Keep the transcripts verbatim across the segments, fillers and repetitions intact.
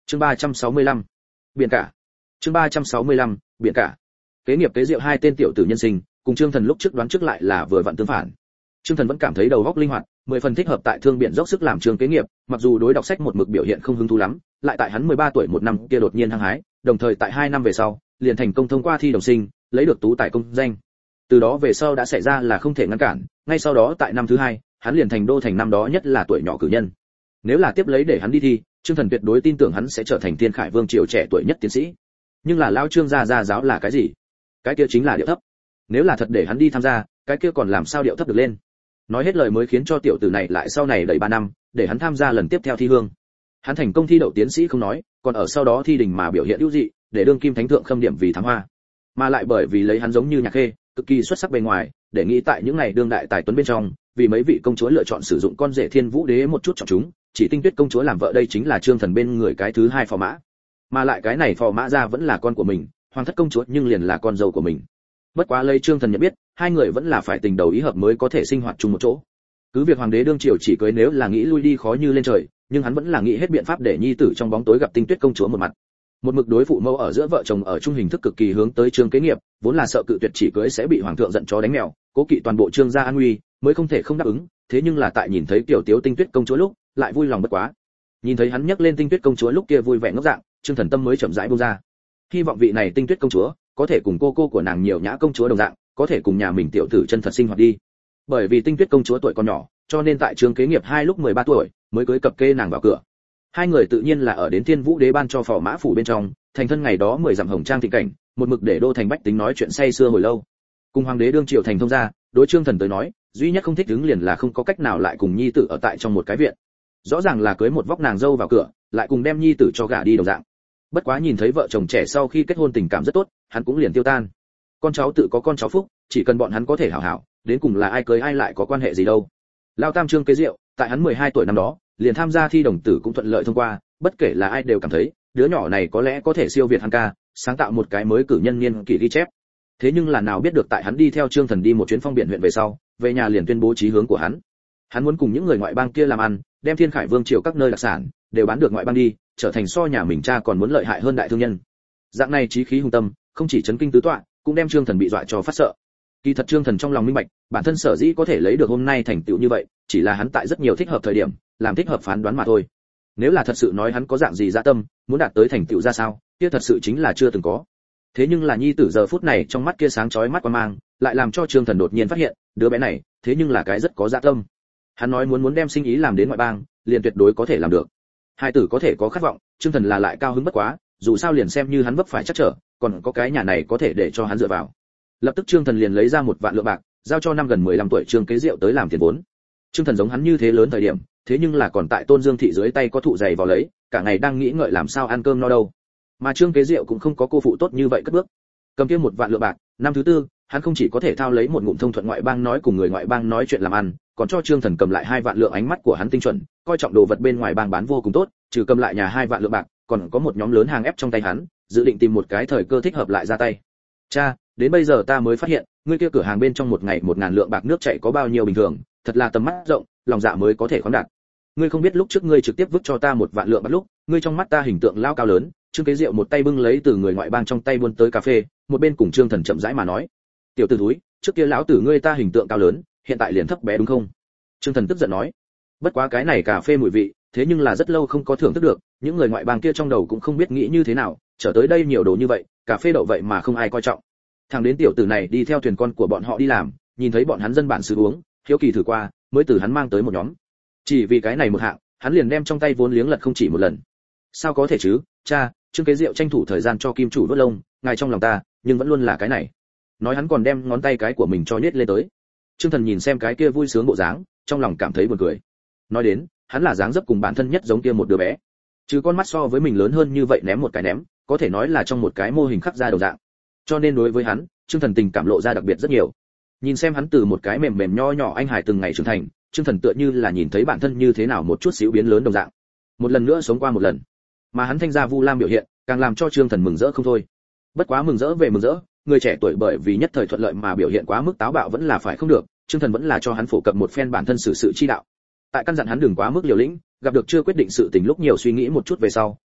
Chương ba trăm sáu mươi lăm, biển cả. Chương ba trăm sáu mươi lăm, biển cả. Kế nghiệp kế diệu hai tên tiểu tử nhân sinh, cùng Trương Thần lúc trước đoán trước lại là vừa vặn tương phản. Trương Thần vẫn cảm thấy đầu óc linh hoạt, mười phần thích hợp tại thương biển dốc sức làm trường kế nghiệp, mặc dù đối đọc sách một mực biểu hiện không hứng thú lắm, lại tại hắn mười ba tuổi một năm kia đột nhiên hăng hái, đồng thời tại hai năm về sau, liền thành công thông qua thi đồng sinh, lấy được tú tài công danh. Từ đó về sau đã xảy ra là không thể ngăn cản, ngay sau đó tại năm thứ hai, hắn liền thành đô thành năm đó nhất là tuổi nhỏ cử nhân. Nếu là tiếp lấy để hắn đi thi, Trương Thần tuyệt đối tin tưởng hắn sẽ trở thành Thiên Khải Vương triều trẻ tuổi nhất tiến sĩ. Nhưng là lão Trương gia gia giáo là cái gì? Cái kia chính là điệu thấp. Nếu là thật để hắn đi tham gia, cái kia còn làm sao điệu thấp được lên? Nói hết lời mới khiến cho tiểu tử này lại sau này đợi ba năm, để hắn tham gia lần tiếp theo thi hương. Hắn thành công thi đậu tiến sĩ không nói, còn ở sau đó thi đình mà biểu hiện ưu dị, để đương kim thánh thượng khâm điểm vì thám hoa. Mà lại bởi vì lấy hắn giống như Nhạc Khê, cực kỳ xuất sắc bề ngoài, để nghĩ tại những ngày đương đại tài tuấn bên trong, vì mấy vị công chúa lựa chọn sử dụng con rể Thiên Vũ Đế một chút trọng chúng, chỉ Tinh Tuyết công chúa làm vợ đây chính là Trương Thần bên người cái thứ hai phò mã. Mà lại cái này phò mã ra vẫn là con của mình, Hoàng thất công chúa nhưng liền là con dâu của mình. Bất quá lấy Trương Thần nhận biết, hai người vẫn là phải tình đầu ý hợp mới có thể sinh hoạt chung một chỗ. Cứ việc hoàng đế đương triều chỉ cưới nếu là nghĩ lui đi khó như lên trời, nhưng hắn vẫn là nghĩ hết biện pháp để nhi tử trong bóng tối gặp Tinh Tuyết công chúa một mặt. Một mực đối phụ mẫu ở giữa vợ chồng ở chung hình thức cực kỳ hướng tới Trương kế nghiệp, vốn là sợ cự tuyệt chỉ cưới sẽ bị hoàng thượng giận chó đánh mèo, cố kỵ toàn bộ Trương gia an nguy, mới không thể không đáp ứng. Thế nhưng là tại nhìn thấy tiểu Tiếu Tinh Tuyết công chúa lúc, lại vui lòng bất quá. Nhìn thấy hắn nhắc lên Tinh Tuyết công chúa lúc kia vui vẻ ngốc dạng, Trương Thần tâm mới chậm rãi buông ra. Hy vọng vị này Tinh Tuyết công chúa có thể cùng cô cô của nàng Nhiều Nhã công chúa đồng dạng, có thể cùng nhà mình tiểu tử chân thật sinh hoạt đi. Bởi vì Tinh Tuyết công chúa tuổi còn nhỏ, cho nên tại Trương kế nghiệp hai lúc mười ba tuổi mới cưới cập kê nàng vào cửa. Hai người tự nhiên là ở đến Thiên Vũ Đế ban cho phò mã phủ bên trong, thành thân ngày đó mười dặm hồng trang thịnh cảnh, một mực để đô thành bách tính nói chuyện say xưa hồi lâu. Cùng hoàng đế đương triều thành thông gia, đối Trương Thần tới nói, duy nhất không thích đứng liền là không có cách nào lại cùng nhi tử ở tại trong một cái viện. Rõ ràng là cưới một vóc nàng dâu vào cửa, lại cùng đem nhi tử cho gả đi đồng dạng. Bất quá nhìn thấy vợ chồng trẻ sau khi kết hôn tình cảm rất tốt, hắn cũng liền tiêu tan. Con cháu tự có con cháu phúc, chỉ cần bọn hắn có thể hảo hảo, đến cùng là ai cưới ai lại có quan hệ gì đâu. Lao Tam Trương kế diệu, tại hắn mười hai tuổi năm đó, liền tham gia thi đồng tử cũng thuận lợi thông qua, bất kể là ai đều cảm thấy, đứa nhỏ này có lẽ có thể siêu việt hắn ca, sáng tạo một cái mới cử nhân niên kỷ ghi chép. Thế nhưng là nào biết được tại hắn đi theo Trương Thần đi một chuyến phong biển huyện về sau, về nhà liền tuyên bố chí hướng của hắn. Hắn muốn cùng những người ngoại bang kia làm ăn, đem Thiên Khải Vương triều các nơi đặc sản đều bán được ngoại bang đi, trở thành so nhà mình cha còn muốn lợi hại hơn đại thương nhân. Dạng này chí khí hùng tâm, không chỉ chấn kinh tứ tọa, cũng đem Trương Thần bị dọa cho phát sợ. Kỳ thật Trương Thần trong lòng minh bạch, bản thân sở dĩ có thể lấy được hôm nay thành tựu như vậy, chỉ là hắn tại rất nhiều thích hợp thời điểm, làm thích hợp phán đoán mà thôi. Nếu là thật sự nói hắn có dạng gì dạ tâm, muốn đạt tới thành tựu ra sao, kia thật sự chính là chưa từng có. Thế nhưng là nhi tử giờ phút này trong mắt kia sáng chói mắt qua mang, lại làm cho Trương Thần đột nhiên phát hiện, đứa bé này, thế nhưng là cái rất có dạ tâm. Hắn nói muốn muốn đem sinh ý làm đến ngoại bang, liền tuyệt đối có thể làm được. Hai tử có thể có khát vọng, Trương Thần là lại cao hứng bất quá, dù sao liền xem như hắn vấp phải chắc trở, còn có cái nhà này có thể để cho hắn dựa vào. Lập tức Trương Thần liền lấy ra một vạn lượng bạc, giao cho năm gần mười lăm tuổi Trương kế diệu tới làm tiền vốn. Trương Thần giống hắn như thế lớn thời điểm, thế nhưng là còn tại Tôn Dương thị dưới tay có thụ dày vào lấy, cả ngày đang nghĩ ngợi làm sao ăn cơm no đâu. Mà Trương kế diệu cũng không có cô phụ tốt như vậy cất bước. Cầm kia một vạn lượng bạc, năm thứ tư, hắn không chỉ có thể thao lấy một ngụm thông thuận ngoại bang nói cùng người ngoại bang nói chuyện làm ăn, còn cho Trương Thần cầm lại hai vạn lượng ánh mắt của hắn tinh chuẩn, coi trọng đồ vật bên ngoài bang bán vô cùng tốt, trừ cầm lại nhà hai vạn lượng bạc, còn có một nhóm lớn hàng ép trong tay hắn, dự định tìm một cái thời cơ thích hợp lại ra tay. Cha, đến bây giờ ta mới phát hiện, ngươi kia cửa hàng bên trong một ngày một ngàn lượng bạc nước chảy có bao nhiêu bình thường, thật là tầm mắt rộng, lòng dạ mới có thể khoáng đạt. Ngươi không biết lúc trước ngươi trực tiếp vứt cho ta một vạn lượng bạc lúc, ngươi trong mắt ta hình tượng lao cao lớn. Trương kế diệu một tay bưng lấy từ người ngoại bang trong tay buôn tới cà phê, một bên cùng Trương Thần chậm rãi mà nói, tiểu tử thúi, trước kia lão tử ngươi ta hình tượng cao lớn, hiện tại liền thấp bé đúng không? Trương Thần tức giận nói, bất quá cái này cà phê mùi vị, thế nhưng là rất lâu không có thưởng thức được, những người ngoại bang kia trong đầu cũng không biết nghĩ như thế nào, trở tới đây nhiều đồ như vậy, cà phê đậu vậy mà không ai coi trọng. Thằng đến tiểu tử này đi theo thuyền con của bọn họ đi làm, nhìn thấy bọn hắn dân bản xứ uống, hiếu kỳ thử qua, mới từ hắn mang tới một nhóm. Chỉ vì cái này một hạng, hắn liền đem trong tay vốn liếng lật không chỉ một lần. Sao có thể chứ, cha? Trương kế diệu tranh thủ thời gian cho kim chủ vớt lông, ngài trong lòng ta, nhưng vẫn luôn là cái này. Nói hắn còn đem ngón tay cái của mình cho nhét lên tới. Trương Thần nhìn xem cái kia vui sướng bộ dáng, trong lòng cảm thấy buồn cười. Nói đến, hắn là dáng dấp cùng bản thân nhất giống kia một đứa bé. Chứ con mắt so với mình lớn hơn như vậy ném một cái ném, có thể nói là trong một cái mô hình khắc ra đầu dạng. Cho nên đối với hắn, Trương Thần tình cảm lộ ra đặc biệt rất nhiều. Nhìn xem hắn từ một cái mềm mềm nho nhỏ anh hải từng ngày trưởng thành, Trương Thần tựa như là nhìn thấy bản thân như thế nào một chút xíu biến lớn đồng dạng. Một lần nữa sống qua một lần. Mà hắn thanh gia Vu Lam biểu hiện, càng làm cho Trương Thần mừng rỡ không thôi. Bất quá mừng rỡ về mừng rỡ, người trẻ tuổi bởi vì nhất thời thuận lợi mà biểu hiện quá mức táo bạo vẫn là phải không được, Trương Thần vẫn là cho hắn phổ cập một phen bản thân xử sự chi đạo. Tại căn dặn hắn đừng quá mức liều lĩnh, gặp được chưa quyết định sự tình lúc nhiều suy nghĩ một chút về sau,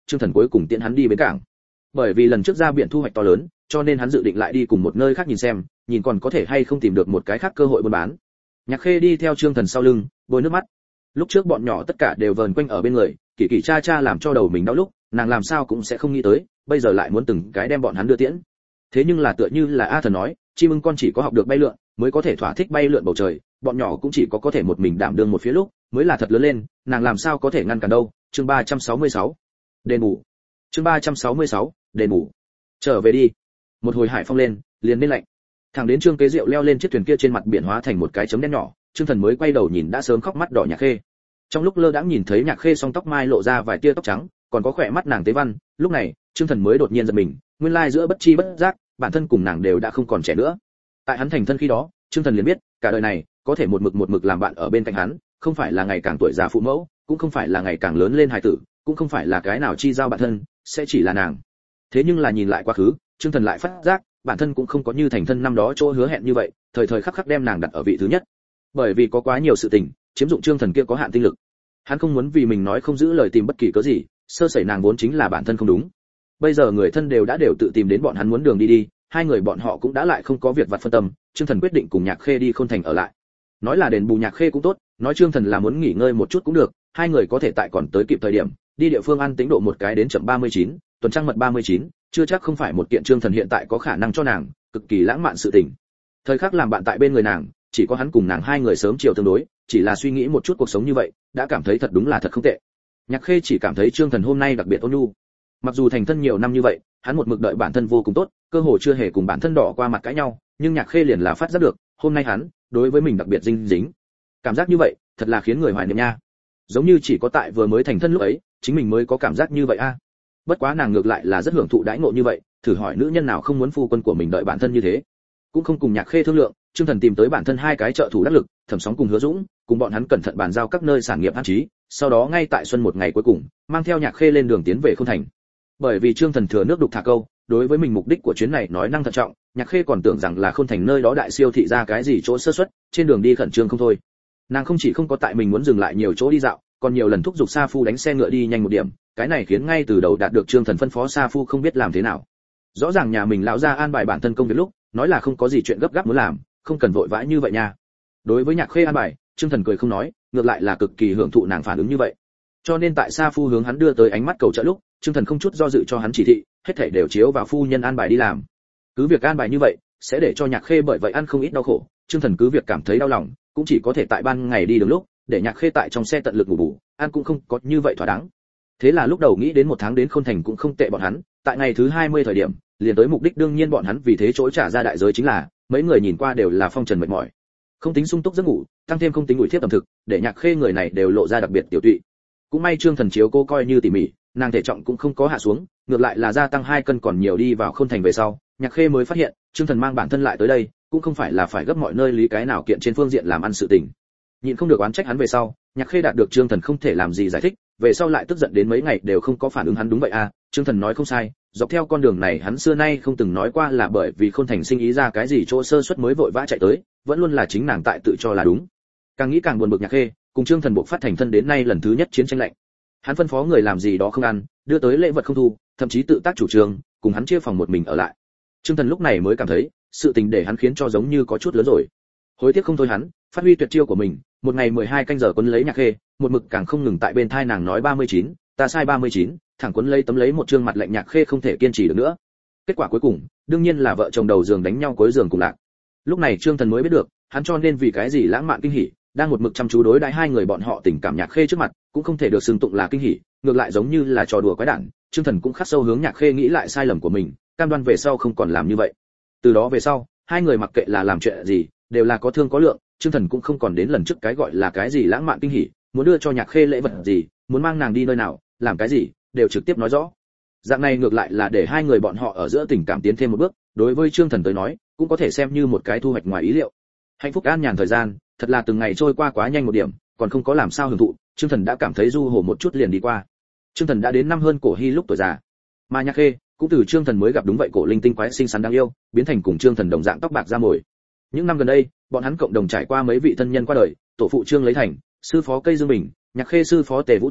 Trương Thần cuối cùng tiễn hắn đi bến cảng. Bởi vì lần trước ra biển thu hoạch to lớn, cho nên hắn dự định lại đi cùng một nơi khác nhìn xem, nhìn còn có thể hay không tìm được một cái khác cơ hội buôn bán. Nhạc Khê đi theo Trương Thần sau lưng, bôi nước mắt. Lúc trước bọn nhỏ tất cả đều vờn quanh ở bên người, kỳ kỳ cha cha làm cho đầu mình đau lúc, nàng làm sao cũng sẽ không nghĩ tới, bây giờ lại muốn từng cái đem bọn hắn đưa tiễn. Thế nhưng là tựa như là A Thần nói, chim ưng con chỉ có học được bay lượn, mới có thể thỏa thích bay lượn bầu trời, bọn nhỏ cũng chỉ có có thể một mình đảm đương một phía lúc, mới là thật lớn lên, nàng làm sao có thể ngăn cản đâu. Chương ba trăm sáu mươi sáu, đền bù. Chương ba trăm sáu mươi sáu, đền bù. Trở về đi. Một hồi hải phong lên, liền nên lạnh. Thẳng đến Trương Kế Diệu leo lên chiếc thuyền kia trên mặt biển hóa thành một cái chấm đen nhỏ, Trương Thần mới quay đầu nhìn đã sớm khóc mắt đỏ Nhạc Khê. Trong lúc lơ đãng nhìn thấy Nhạc Khê song tóc mai lộ ra vài tia tóc trắng, còn có khỏe mắt nàng tế văn, lúc này, Trương Thần mới đột nhiên giật mình, nguyên lai giữa bất chi bất giác, bản thân cùng nàng đều đã không còn trẻ nữa. Tại hắn thành thân khi đó, Trương Thần liền biết, cả đời này, có thể một mực một mực làm bạn ở bên cạnh hắn, không phải là ngày càng tuổi già phụ mẫu, cũng không phải là ngày càng lớn lên hài tử, cũng không phải là cái nào chi giao bạn thân, sẽ chỉ là nàng. Thế nhưng là nhìn lại quá khứ, Trương Thần lại phát giác, bản thân cũng không có như thành thân năm đó chỗ hứa hẹn như vậy, thời thời khắc khắc đem nàng đặt ở vị thứ nhất. Bởi vì có quá nhiều sự tình, chiếm dụng Trương Thần kia có hạn tinh lực. Hắn không muốn vì mình nói không giữ lời tìm bất kỳ cớ gì, sơ sẩy nàng vốn chính là bản thân không đúng. Bây giờ người thân đều đã đều tự tìm đến bọn hắn muốn đường đi đi, hai người bọn họ cũng đã lại không có việc vặt phân tâm, Trương Thần quyết định cùng Nhạc Khê đi Khôn Thành ở lại. Nói là đền bù Nhạc Khê cũng tốt, nói Trương Thần là muốn nghỉ ngơi một chút cũng được, hai người có thể tại còn tới kịp thời điểm, đi địa phương ăn tính độ một cái đến chậm ba mươi chín, tuần trăng mật ba mươi chín, chưa chắc không phải một kiện Trương Thần hiện tại có khả năng cho nàng, cực kỳ lãng mạn sự tình. Thời khắc làm bạn tại bên người nàng, chỉ có hắn cùng nàng hai người sớm chiều tương đối, chỉ là suy nghĩ một chút cuộc sống như vậy, đã cảm thấy thật đúng là thật không tệ. Nhạc Khê chỉ cảm thấy Trương Thần hôm nay đặc biệt ôn nhu. Mặc dù thành thân nhiều năm như vậy, hắn một mực đợi bản thân vô cùng tốt, cơ hồ chưa hề cùng bản thân đỏ qua mặt cãi nhau, nhưng Nhạc Khê liền là phát giác được, hôm nay hắn đối với mình đặc biệt dinh dính. Cảm giác như vậy, thật là khiến người hoài niệm nha. Giống như chỉ có tại vừa mới thành thân lúc ấy, chính mình mới có cảm giác như vậy a. Bất quá nàng ngược lại là rất hưởng thụ đãi ngộ như vậy, thử hỏi nữ nhân nào không muốn phu quân của mình đợi bản thân như thế. Cũng không cùng Nhạc Khê thương lượng, Trương Thần tìm tới bản thân hai cái trợ thủ đắc lực, Thẩm Sóng cùng Hứa Dũng, cùng bọn hắn cẩn thận bàn giao các nơi sản nghiệp an trí, sau đó ngay tại xuân một ngày cuối cùng, mang theo Nhạc Khê lên đường tiến về Khôn Thành. Bởi vì Trương Thần thừa nước đục thả câu, đối với mình mục đích của chuyến này nói năng thận trọng, Nhạc Khê còn tưởng rằng là Khôn Thành nơi đó đại siêu thị ra cái gì chỗ sơ suất, trên đường đi khẩn trương không thôi. Nàng không chỉ không có tại mình muốn dừng lại nhiều chỗ đi dạo, còn nhiều lần thúc giục Sa Phu đánh xe ngựa đi nhanh một điểm, cái này khiến ngay từ đầu đạt được Trương Thần phân phó Sa Phu không biết làm thế nào. Rõ ràng nhà mình lão gia an bài bản thân công việc lúc, nói là không có gì chuyện gấp gáp muốn làm, không cần vội vã như vậy nha. Đối với Nhạc Khê an bài, Trương Thần cười không nói, ngược lại là cực kỳ hưởng thụ nàng phản ứng như vậy. Cho nên tại Sa Phu hướng hắn đưa tới ánh mắt cầu trợ lúc, Trương Thần không chút do dự cho hắn chỉ thị, hết thảy đều chiếu vào phu nhân an bài đi làm. Cứ việc an bài như vậy, sẽ để cho Nhạc Khê bởi vậy ăn không ít đau khổ, Trương Thần cứ việc cảm thấy đau lòng, cũng chỉ có thể tại ban ngày đi đường lúc, để Nhạc Khê tại trong xe tận lực ngủ bù, ăn cũng không có như vậy thỏa đáng. Thế là lúc đầu nghĩ đến một tháng đến Khôn Thành cũng không tệ bọn hắn, tại ngày thứ hai mươi thời điểm, liền tới mục đích đương nhiên bọn hắn vì thế chỗ trả ra đại giới chính là, mấy người nhìn qua đều là phong trần mệt mỏi. Không tính sung túc giấc ngủ, tăng thêm không tính ngủ thiếp tầm thực, để Nhạc Khê người này đều lộ ra đặc biệt tiểu tụy. Cũng may Trương Thần chiếu cô coi như tỉ mỉ, nàng thể trọng cũng không có hạ xuống, ngược lại là gia tăng hai cân còn nhiều đi vào Khôn Thành về sau, Nhạc Khê mới phát hiện, Trương Thần mang bản thân lại tới đây, cũng không phải là phải gấp mọi nơi lý cái nào kiện trên phương diện làm ăn sự tình. Nhịn không được oán trách hắn về sau, Nhạc Khê đạt được Trương Thần không thể làm gì giải thích, về sau lại tức giận đến mấy ngày đều không có phản ứng hắn đúng vậy à, Trương Thần nói không sai, dọc theo con đường này hắn xưa nay không từng nói qua là bởi vì Khôn Thành sinh ý ra cái gì chỗ sơ suất mới vội vã chạy tới, vẫn luôn là chính nàng tại tự cho là đúng. Càng nghĩ càng buồn bực Nhạc Khê, cùng Trương Thần buộc phát thành thân đến nay lần thứ nhất chiến tranh lạnh. Hắn phân phó người làm gì đó không ăn, đưa tới lễ vật không thu, thậm chí tự tác chủ trương, cùng hắn chia phòng một mình ở lại. Trương Thần lúc này mới cảm thấy, sự tình để hắn khiến cho giống như có chút lớn rồi. Hối tiếc không thôi hắn, phát huy tuyệt chiêu của mình, một ngày mười hai canh giờ quấn lấy Nhạc Khê, một mực càng không ngừng tại bên thai nàng nói ba mươi chín, ta sai ba mươi chín, thẳng quấn lấy tấm lấy một trương mặt lạnh Nhạc Khê không thể kiên trì được nữa. Kết quả cuối cùng, đương nhiên là vợ chồng đầu giường đánh nhau cuối giường cùng lạc. Lúc này Trương Thần mới biết được, hắn cho nên vì cái gì lãng mạn kinh hỉ, đang một mực chăm chú đối đãi hai người bọn họ tình cảm Nhạc Khê trước mặt, cũng không thể được xưng tụng là kinh hỉ, ngược lại giống như là trò đùa quái đản. Trương Thần cũng khắc sâu hướng Nhạc Khê nghĩ lại sai lầm của mình, cam đoan về sau không còn làm như vậy. Từ đó về sau, hai người mặc kệ là làm chuyện gì, đều là có thương có lượng, Trương Thần cũng không còn đến lần trước cái gọi là cái gì lãng mạn kinh hỉ, muốn đưa cho Nhạc Khê lễ vật gì, muốn mang nàng đi nơi nào, làm cái gì, đều trực tiếp nói rõ. Dạng này ngược lại là để hai người bọn họ ở giữa tình cảm tiến thêm một bước, đối với Trương Thần tới nói, cũng có thể xem như một cái thu hoạch ngoài ý liệu. Hạnh phúc an nhàn thời gian, thật là từng ngày trôi qua quá nhanh một điểm, còn không có làm sao hưởng thụ, Trương Thần đã cảm thấy du hồ một chút liền đi qua. Trương Thần đã đến năm hơn cổ hy lúc tuổi già, mà Nhạc Khê cũng từ Trương Thần mới gặp đúng vậy cổ linh tinh quái xinh xắn đáng yêu, biến thành cùng Trương Thần đồng dạng tóc bạc da mồi. Những năm gần đây, bọn hắn cộng đồng trải qua mấy vị thân nhân qua đời, tổ phụ Trương Lấy Thành, sư phó Cây Dương Bình, Nhạc Khê sư phó Tề Vũ Tưởng,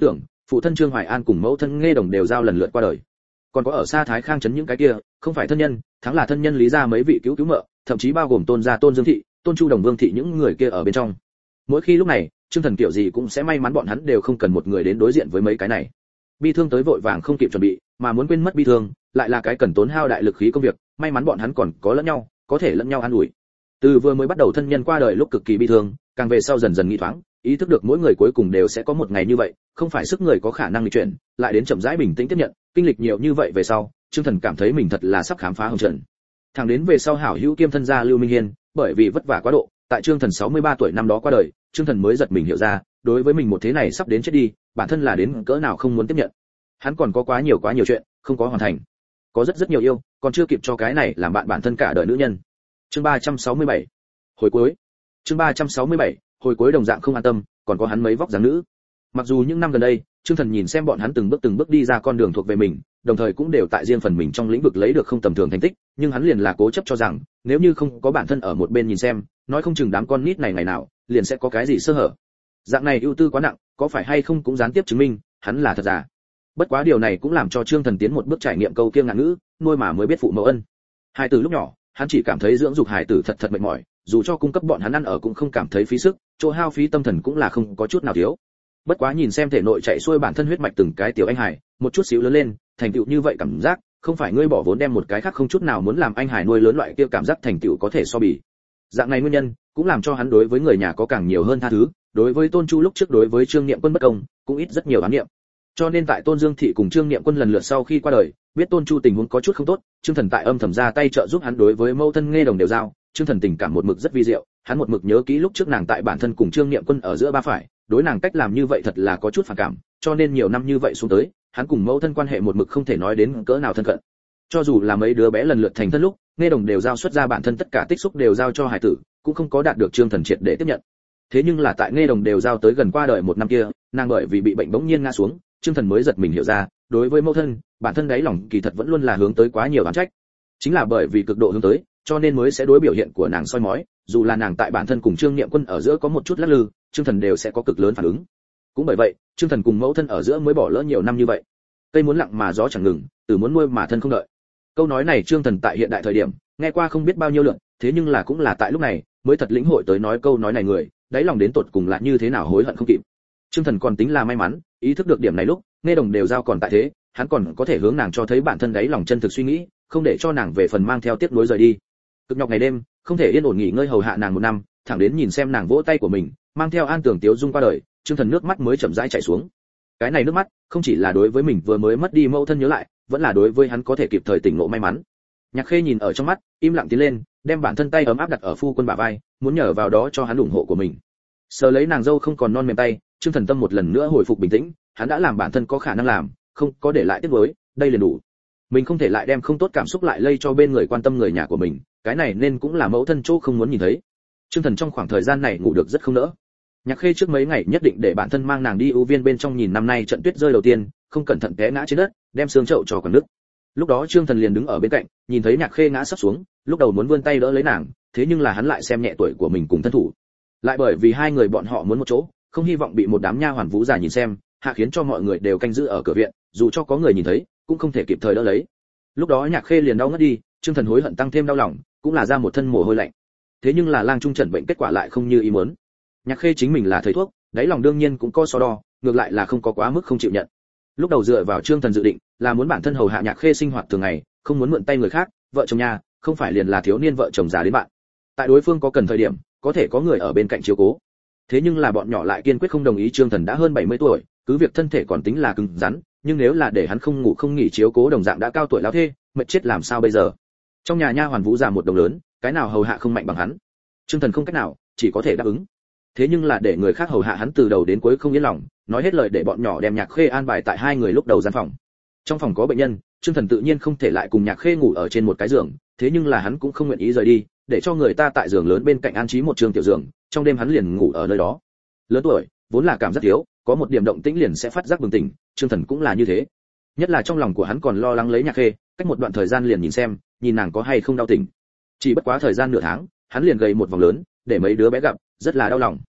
phụ thân Trương Hoài An cùng mẫu thân Nghe Đồng đều giao lần lượt qua đời. Còn có ở xa Thái Khang trấn những cái kia, không phải thân nhân, thắng là thân nhân Lý gia mấy vị cứu cứu mợ, thậm chí bao gồm Tôn gia Tôn Dương thị, Tôn Chu Đồng Vương thị những người kia ở bên trong. Mỗi khi lúc này, Trương Thần kiểu gì cũng sẽ may mắn bọn hắn đều không cần một người đến đối diện với mấy cái này. Bi thương tới vội vàng không kịp chuẩn bị, mà muốn quên mất bi thương, lại là cái cần tốn hao đại lực khí công việc, may mắn bọn hắn còn có lẫn nhau, có thể lẫn nhau an ủi. Từ vừa mới bắt đầu thân nhân qua đời lúc cực kỳ bi thương, càng về sau dần dần nghĩ thoáng, ý thức được mỗi người cuối cùng đều sẽ có một ngày như vậy, không phải sức người có khả năng nghịch chuyển, lại đến chậm rãi bình tĩnh tiếp nhận, kinh lịch nhiều như vậy về sau, Trương Thần cảm thấy mình thật là sắp khám phá hồng trần. Thẳng đến về sau hảo hữu kiêm thân gia Lưu Minh Hiên, bởi vì vất vả quá độ, tại Trương Thần sáu mươi ba tuổi năm đó qua đời, Trương Thần mới giật mình hiểu ra, đối với mình một thế này sắp đến chết đi, bản thân là đến cỡ nào không muốn tiếp nhận. Hắn còn có quá nhiều quá nhiều chuyện không có hoàn thành, có rất rất nhiều yêu, còn chưa kịp cho cái này làm bạn bản thân cả đời nữ nhân. Chương ba trăm sáu mươi bảy, hồi cuối. Chương ba trăm sáu mươi bảy, hồi cuối đồng dạng không an tâm, còn có hắn mấy vóc dáng nữ. Mặc dù những năm gần đây, Trương Thần nhìn xem bọn hắn từng bước từng bước đi ra con đường thuộc về mình, đồng thời cũng đều tại riêng phần mình trong lĩnh vực lấy được không tầm thường thành tích, nhưng hắn liền là cố chấp cho rằng, nếu như không có bản thân ở một bên nhìn xem, nói không chừng đám con nít này ngày nào liền sẽ có cái gì sơ hở. Dạng này ưu tư quá nặng, có phải hay không cũng gián tiếp chứng minh hắn là thật giả. Bất quá điều này cũng làm cho Trương Thần tiến một bước trải nghiệm câu kia ngạn ngữ, nuôi mà mới biết phụ mẫu ân. Hai từ lúc nhỏ, hắn chỉ cảm thấy dưỡng dục hài tử thật thật mệt mỏi, dù cho cung cấp bọn hắn ăn ở cũng không cảm thấy phí sức, chỗ hao phí tâm thần cũng là không có chút nào thiếu. Bất quá nhìn xem thể nội chạy xuôi bản thân huyết mạch từng cái tiểu anh hải, một chút xíu lớn lên, thành tựu như vậy cảm giác, không phải ngươi bỏ vốn đem một cái khác không chút nào muốn làm anh hải nuôi lớn loại kia cảm giác thành tựu có thể so bì. Dạng này nguyên nhân, cũng làm cho hắn đối với người nhà có càng nhiều hơn tha thứ, đối với Tôn Chu lúc trước đối với Trương Niệm Quân bất công, cũng ít rất nhiều ám niệm. Cho nên tại Tôn Dương thị cùng Trương Niệm Quân lần lượt sau khi qua đời, biết Tôn Chu tình huống có chút không tốt, Trương Thần tại âm thầm ra tay trợ giúp hắn đối với mâu thân Nghe Đồng đều giao, Trương Thần tình cảm một mực rất vi diệu, hắn một mực nhớ kỹ lúc trước nàng tại bản thân cùng Trương Niệm Quân ở giữa ba phải, đối nàng cách làm như vậy thật là có chút phản cảm, cho nên nhiều năm như vậy xuống tới, hắn cùng mẫu thân quan hệ một mực không thể nói đến cỡ nào thân cận. Cho dù là mấy đứa bé lần lượt thành thân lúc, Nghe Đồng đều giao xuất ra bản thân tất cả tích xúc đều giao cho hải tử, cũng không có đạt được Trương Thần triệt để tiếp nhận. Thế nhưng là tại Nghe Đồng đều giao tới gần qua đời một năm kia, nàng bởi vì bị bệnh bỗng nhiên ngã xuống, Trương Thần mới giật mình hiểu ra, đối với mẫu thân, bản thân đáy lòng kỳ thật vẫn luôn là hướng tới quá nhiều oán trách. Chính là bởi vì cực độ hướng tới, cho nên mới sẽ đối biểu hiện của nàng soi mói, dù là nàng tại bản thân cùng Trương Niệm Quân ở giữa có một chút lắc lư, Trương Thần đều sẽ có cực lớn phản ứng. Cũng bởi vậy, Trương Thần cùng mẫu thân ở giữa mới bỏ lỡ nhiều năm như vậy. Cây muốn lặng mà gió chẳng ngừng, tử muốn nuôi mà thân không đợi. Câu nói này Trương Thần tại hiện đại thời điểm, nghe qua không biết bao nhiêu lượt, thế nhưng là cũng là tại lúc này, mới thật lĩnh hội tới nói câu nói này người, đáy lòng đến tột cùng là như thế nào hối hận không kịp. Trương Thần còn tính là may mắn, ý thức được điểm này lúc, Nghe Đồng đều giao còn tại thế, hắn còn có thể hướng nàng cho thấy bản thân đáy lòng chân thực suy nghĩ, không để cho nàng về phần mang theo tiếc nuối rời đi. Cực nhọc ngày đêm, không thể yên ổn nghỉ ngơi hầu hạ nàng một năm, thẳng đến nhìn xem nàng vỗ tay của mình, mang theo an tưởng tiếu dung qua đời, Trương Thần nước mắt mới chậm rãi chảy xuống. Cái này nước mắt, không chỉ là đối với mình vừa mới mất đi mẫu thân nhớ lại, vẫn là đối với hắn có thể kịp thời tỉnh ngộ may mắn. Nhạc Khê nhìn ở trong mắt, im lặng tiến lên, đem bản thân tay ấm áp đặt ở phu quân bả vai, muốn nhờ vào đó cho hắn ủng hộ của mình. Sờ lấy nàng dâu không còn non mềm tay, Trương Thần tâm một lần nữa hồi phục bình tĩnh, hắn đã làm bản thân có khả năng làm, không có để lại tiếc nuối, đây liền đủ. Mình không thể lại đem không tốt cảm xúc lại lây cho bên người quan tâm người nhà của mình, cái này nên cũng là mẫu thân chỗ không muốn nhìn thấy. Trương Thần trong khoảng thời gian này ngủ được rất không nỡ. Nhạc Khê trước mấy ngày nhất định để bản thân mang nàng đi ưu viên bên trong nhìn năm nay trận tuyết rơi đầu tiên, không cẩn thận té ngã trên đất, đem xương chậu cho quần nước. Lúc đó Trương Thần liền đứng ở bên cạnh, nhìn thấy Nhạc Khê ngã sắp xuống, lúc đầu muốn vươn tay đỡ lấy nàng, thế nhưng là hắn lại xem nhẹ tuổi của mình cùng thân thủ. Lại bởi vì hai người bọn họ muốn một chỗ, không hy vọng bị một đám nha hoàn vũ già nhìn xem, hạ khiến cho mọi người đều canh giữ ở cửa viện, dù cho có người nhìn thấy, cũng không thể kịp thời đỡ lấy. Lúc đó Nhạc Khê liền đau ngất đi, Trương Thần hối hận tăng thêm đau lòng, cũng là ra một thân mồ hôi lạnh. Thế nhưng là lang trung trần bệnh kết quả lại không như ý muốn. Nhạc Khê chính mình là thầy thuốc, đáy lòng đương nhiên cũng có so đo, ngược lại là không có quá mức không chịu nhận. Lúc đầu dựa vào Trương Thần dự định, là muốn bản thân hầu hạ Nhạc Khê sinh hoạt thường ngày, không muốn mượn tay người khác, vợ chồng nhà, không phải liền là thiếu niên vợ chồng già đến bạn. Tại đối phương có cần thời điểm, có thể có người ở bên cạnh chiếu cố. Thế nhưng là bọn nhỏ lại kiên quyết không đồng ý, Trương Thần đã hơn bảy mươi tuổi, cứ việc thân thể còn tính là cứng rắn, nhưng nếu là để hắn không ngủ không nghỉ chiếu cố đồng dạng đã cao tuổi lão thê, mệt chết làm sao bây giờ. Trong nhà nha hoàn vũ già một đồng lớn, cái nào hầu hạ không mạnh bằng hắn. Trương Thần không cách nào, chỉ có thể đáp ứng. Thế nhưng là để người khác hầu hạ hắn từ đầu đến cuối không yên lòng, nói hết lời để bọn nhỏ đem Nhạc Khê an bài tại hai người lúc đầu gian phòng. Trong phòng có bệnh nhân, Trương Thần tự nhiên không thể lại cùng Nhạc Khê ngủ ở trên một cái giường, thế nhưng là hắn cũng không nguyện ý rời đi, để cho người ta tại giường lớn bên cạnh an trí một trường tiểu giường, trong đêm hắn liền ngủ ở nơi đó. Lớn tuổi, vốn là cảm giác thiếu, có một điểm động tĩnh liền sẽ phát giác bừng tỉnh, Trương Thần cũng là như thế. Nhất là trong lòng của hắn còn lo lắng lấy Nhạc Khê, cách một đoạn thời gian liền nhìn xem, nhìn nàng có hay không đau tỉnh. Chỉ bất quá thời gian nửa tháng, hắn liền gầy một vòng lớn, để mấy đứa bé gặp, rất là đau lòng.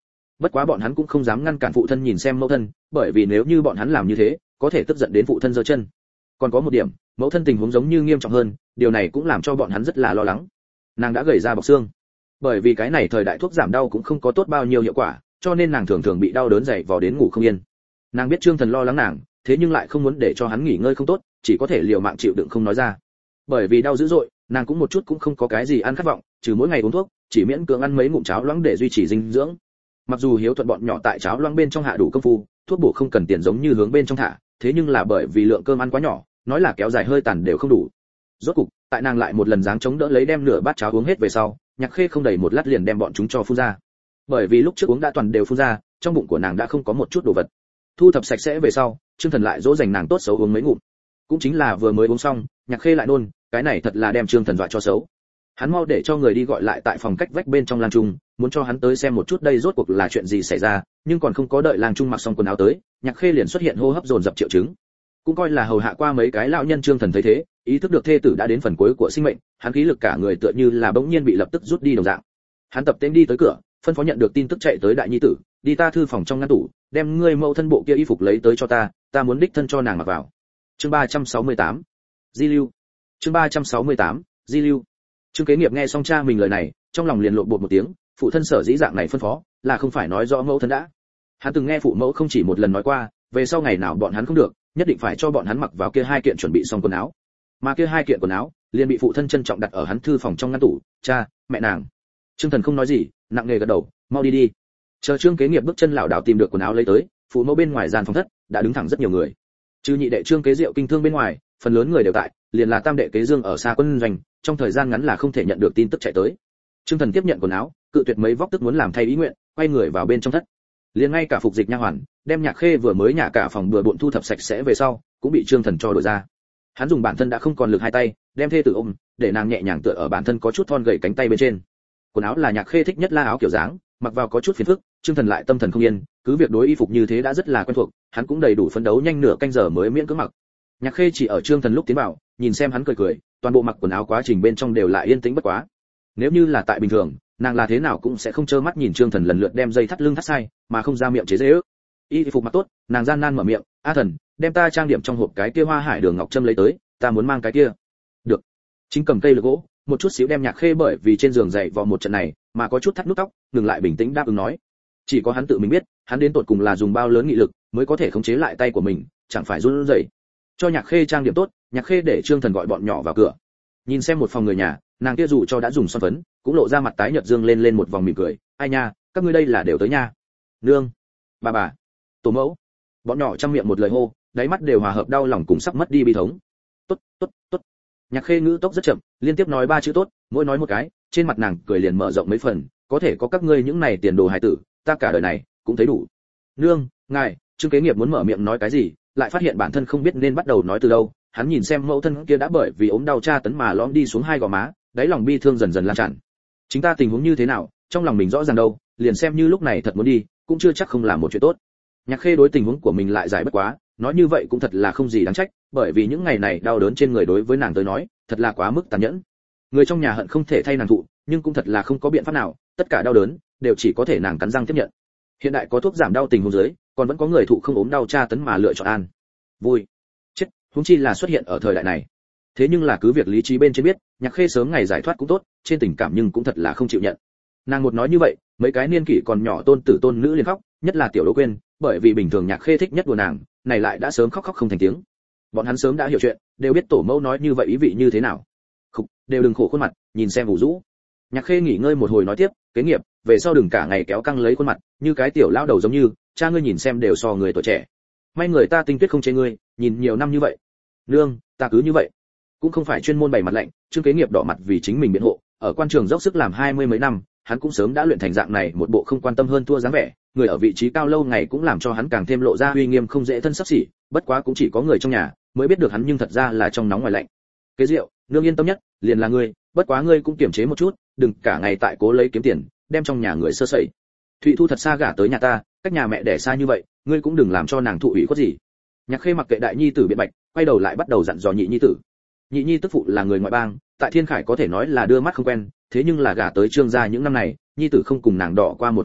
Bất quá bọn hắn cũng không dám ngăn cản phụ thân nhìn xem mẫu thân, bởi vì nếu như bọn hắn làm như thế, có thể tức giận đến phụ thân giơ chân. Còn có một điểm, mẫu thân tình huống giống như nghiêm trọng hơn, điều này cũng làm cho bọn hắn rất là lo lắng. Nàng đã gầy ra bọc xương, bởi vì cái này thời đại thuốc giảm đau cũng không có tốt bao nhiêu hiệu quả, cho nên nàng thường thường bị đau đớn dày vò đến ngủ không yên. Nàng biết Trương Thần lo lắng nàng, thế nhưng lại không muốn để cho hắn nghỉ ngơi không tốt, chỉ có thể liều mạng chịu đựng không nói ra. Bởi vì đau dữ dội, nàng cũng một chút cũng không có cái gì ăn khát vọng, trừ mỗi ngày uống thuốc, chỉ miễn cưỡng ăn mấy ngụm cháo loãng để duy trì dinh dưỡng. Mặc dù hiếu thuận bọn nhỏ tại cháo loãng bên trong hạ đủ công phu, thuốc bổ không cần tiền giống như hướng bên trong thả, thế nhưng là bởi vì lượng cơm ăn quá nhỏ, nói là kéo dài hơi tàn đều không đủ. Rốt cục, tại nàng lại một lần dáng chống đỡ lấy đem nửa bát cháo uống hết về sau, Nhạc Khê không đầy một lát liền đem bọn chúng cho phun ra. Bởi vì lúc trước uống đã toàn đều phun ra, trong bụng của nàng đã không có một chút đồ vật. Thu thập sạch sẽ về sau, Trương Thần lại dỗ dành nàng tốt xấu uống mấy ngụm. Cũng chính là vừa mới uống xong, Nhạc Khê lại nôn, cái này thật là đem Trương Thần dọa cho xấu. Hắn mau để cho người đi gọi lại tại phòng cách vách bên trong Lang Trung, muốn cho hắn tới xem một chút đây rốt cuộc là chuyện gì xảy ra, nhưng còn không có đợi Lang Trung mặc xong quần áo tới, Nhạc Khê liền xuất hiện hô hấp dồn dập triệu chứng. Cũng coi là hầu hạ qua mấy cái lão nhân. Trương Thần thấy thế, ý thức được thê tử đã đến phần cuối của sinh mệnh, hắn khí lực cả người tựa như là bỗng nhiên bị lập tức rút đi đồng dạng. Hắn tập tên đi tới cửa, phân phó nhận được tin tức chạy tới đại nhi tử, đi ta thư phòng trong ngăn tủ, đem ngươi mẫu thân bộ kia y phục lấy tới cho ta, ta muốn đích thân cho nàng mặc vào. Chương ba trăm sáu mươi tám, Di Lưu. Chương ba trăm sáu mươi tám, Di Lưu. Trương Kế Nghiệp nghe xong cha mình lời này, trong lòng liền lộn bột một tiếng, phụ thân sở dĩ dạng này phân phó, là không phải nói rõ mẫu thân đã. Hắn từng nghe phụ mẫu không chỉ một lần nói qua, về sau ngày nào bọn hắn không được, nhất định phải cho bọn hắn mặc vào kia hai kiện chuẩn bị xong quần áo. Mà kia hai kiện quần áo, liền bị phụ thân trân trọng đặt ở hắn thư phòng trong ngăn tủ, cha, mẹ nàng. Trương Thần không nói gì, nặng nề gật đầu, mau đi đi. Chờ Trương Kế Nghiệp bước chân lảo đảo tìm được quần áo lấy tới, phụ mẫu bên ngoài gian phòng thất đã đứng thẳng rất nhiều người. Trừ nhị đệ Trương Kế Diệu kinh thương bên ngoài, phần lớn người đều tại, liền là tam đệ Kế Dương ở xa quân doanh, trong thời gian ngắn là không thể nhận được tin tức chạy tới. Trương Thần tiếp nhận quần áo, cự tuyệt mấy vóc tức muốn làm thay ý nguyện, quay người vào bên trong thất. Liền ngay cả phục dịch nha hoàn, đem Nhạc Khê vừa mới nhả cả phòng bừa bộn thu thập sạch sẽ về sau, cũng bị Trương Thần cho đổi ra. Hắn dùng bản thân đã không còn lực hai tay, đem thê tử ôm, để nàng nhẹ nhàng tựa ở bản thân có chút thon gầy cánh tay bên trên. Quần áo là Nhạc Khê thích nhất la áo kiểu dáng, mặc vào có chút phiền phức, Trương Thần lại tâm thần không yên, cứ việc đối y phục như thế đã rất là quen thuộc, hắn cũng đầy đủ phấn đấu nhanh nửa canh giờ mới miễn cưỡng mặc. Nhạc Khê chỉ ở Trương Thần lúc tiến vào, nhìn xem hắn cười cười, toàn bộ mặc quần áo quá trình bên trong đều lại yên tĩnh bất quá. Nếu như là tại bình thường, nàng là thế nào cũng sẽ không trơ mắt nhìn Trương Thần lần lượt đem dây thắt lưng thắt sai, mà không ra miệng chế giễu. Y phục mặc tốt, nàng gian nan mở miệng, "A Thần, đem ta trang điểm trong hộp cái kia hoa hải đường ngọc trâm lấy tới, ta muốn mang cái kia." "Được." Chính cầm cây lược gỗ, một chút xíu đem Nhạc Khê bởi vì trên giường dậy vào một trận này, mà có chút thắt nút tóc, ngừng lại bình tĩnh đáp ứng nói. Chỉ có hắn tự mình biết, hắn đến tột cùng là dùng bao lớn nghị lực mới có thể khống chế lại tay của mình, chẳng phải run rẩy. Cho Nhạc Khê trang điểm tốt, Nhạc Khê để Trương Thần gọi bọn nhỏ vào cửa. Nhìn xem một phòng người nhà, nàng kia dù cho đã dùng son phấn, cũng lộ ra mặt tái nhợt dương lên lên một vòng mỉm cười, "Ai nha, các ngươi đây là đều tới nha." "Nương, bà bà, tổ mẫu." Bọn nhỏ trong miệng một lời hô, đáy mắt đều hòa hợp đau lòng cùng sắp mất đi bi thống. "Tốt, tốt, tốt." Nhạc Khê ngữ tốc rất chậm, liên tiếp nói ba chữ tốt, mỗi nói một cái, trên mặt nàng cười liền mở rộng mấy phần, "Có thể có các ngươi những này tiền đồ hài tử, ta cả đời này cũng thấy đủ." "Nương, ngài." Trương Kế Nghiệp muốn mở miệng nói cái gì, lại phát hiện bản thân không biết nên bắt đầu nói từ đâu. Hắn nhìn xem mẫu thân kia đã bởi vì ốm đau tra tấn mà lõm đi xuống hai gò má, đáy lòng bi thương dần dần lan tràn. Chính ta tình huống như thế nào, trong lòng mình rõ ràng đâu, liền xem như lúc này thật muốn đi, cũng chưa chắc không làm một chuyện tốt. Nhạc Khê đối tình huống của mình lại giải bất quá, nói như vậy cũng thật là không gì đáng trách, bởi vì những ngày này đau đớn trên người đối với nàng tới nói, thật là quá mức tàn nhẫn. Người trong nhà hận không thể thay nàng thụ, nhưng cũng thật là không có biện pháp nào, tất cả đau đớn đều chỉ có thể nàng cắn răng tiếp nhận. Hiện đại có thuốc giảm đau tình huống dưới, còn vẫn có người thụ không ốm đau tra tấn mà lựa chọn an vui. Chết, huống chi là xuất hiện ở thời đại này. Thế nhưng là cứ việc lý trí bên trên biết, Nhạc Khê sớm ngày giải thoát cũng tốt, trên tình cảm nhưng cũng thật là không chịu nhận. Nàng một nói như vậy, mấy cái niên kỷ còn nhỏ tôn tử tôn nữ liền khóc, nhất là tiểu Đỗ Quyên, bởi vì bình thường Nhạc Khê thích nhất đùa nàng, này lại đã sớm khóc khóc không thành tiếng. Bọn hắn sớm đã hiểu chuyện, đều biết tổ mẫu nói như vậy ý vị như thế nào. Khục, đều đừng khổ khuôn mặt, nhìn xem Vũ Dũ. Nhạc Khê nghỉ ngơi một hồi nói tiếp, "Kế Nghiệp, về sau đừng cả ngày kéo căng lấy khuôn mặt, như cái tiểu lão đầu giống như, cha ngươi nhìn xem đều so người tuổi trẻ. May người ta tinh tuyết không chê ngươi, nhìn nhiều năm như vậy." "Nương, ta cứ như vậy." Cũng không phải chuyên môn bày mặt lạnh, Trương Kế Nghiệp đỏ mặt vì chính mình biện hộ, ở quan trường dốc sức làm hai mươi mấy năm, hắn cũng sớm đã luyện thành dạng này một bộ không quan tâm hơn thua dáng vẻ, người ở vị trí cao lâu ngày cũng làm cho hắn càng thêm lộ ra uy nghiêm không dễ thân sắp xỉ, bất quá cũng chỉ có người trong nhà mới biết được hắn nhưng thật ra là trong nóng ngoài lạnh. "Kế Diệu, nương yên tâm nhất, liền là ngươi, bất quá ngươi cũng kiềm chế một chút, đừng cả ngày tại cố lấy kiếm tiền, đem trong nhà người sơ sẩy. Thụy Thu thật xa gả tới nhà ta, cách nhà mẹ đẻ xa như vậy, ngươi cũng đừng làm cho nàng thụ ủy khuất gì." Nhạc Khê mặc kệ đại nhi tử biện bạch, quay đầu lại bắt đầu dặn dò nhị nhi tử. Nhị nhi tức phụ là người ngoại bang, tại Thiên Khải có thể nói là đưa mắt không quen, thế nhưng là gả tới Trương gia những năm này, nhi tử không cùng nàng đỏ qua một lần mặt,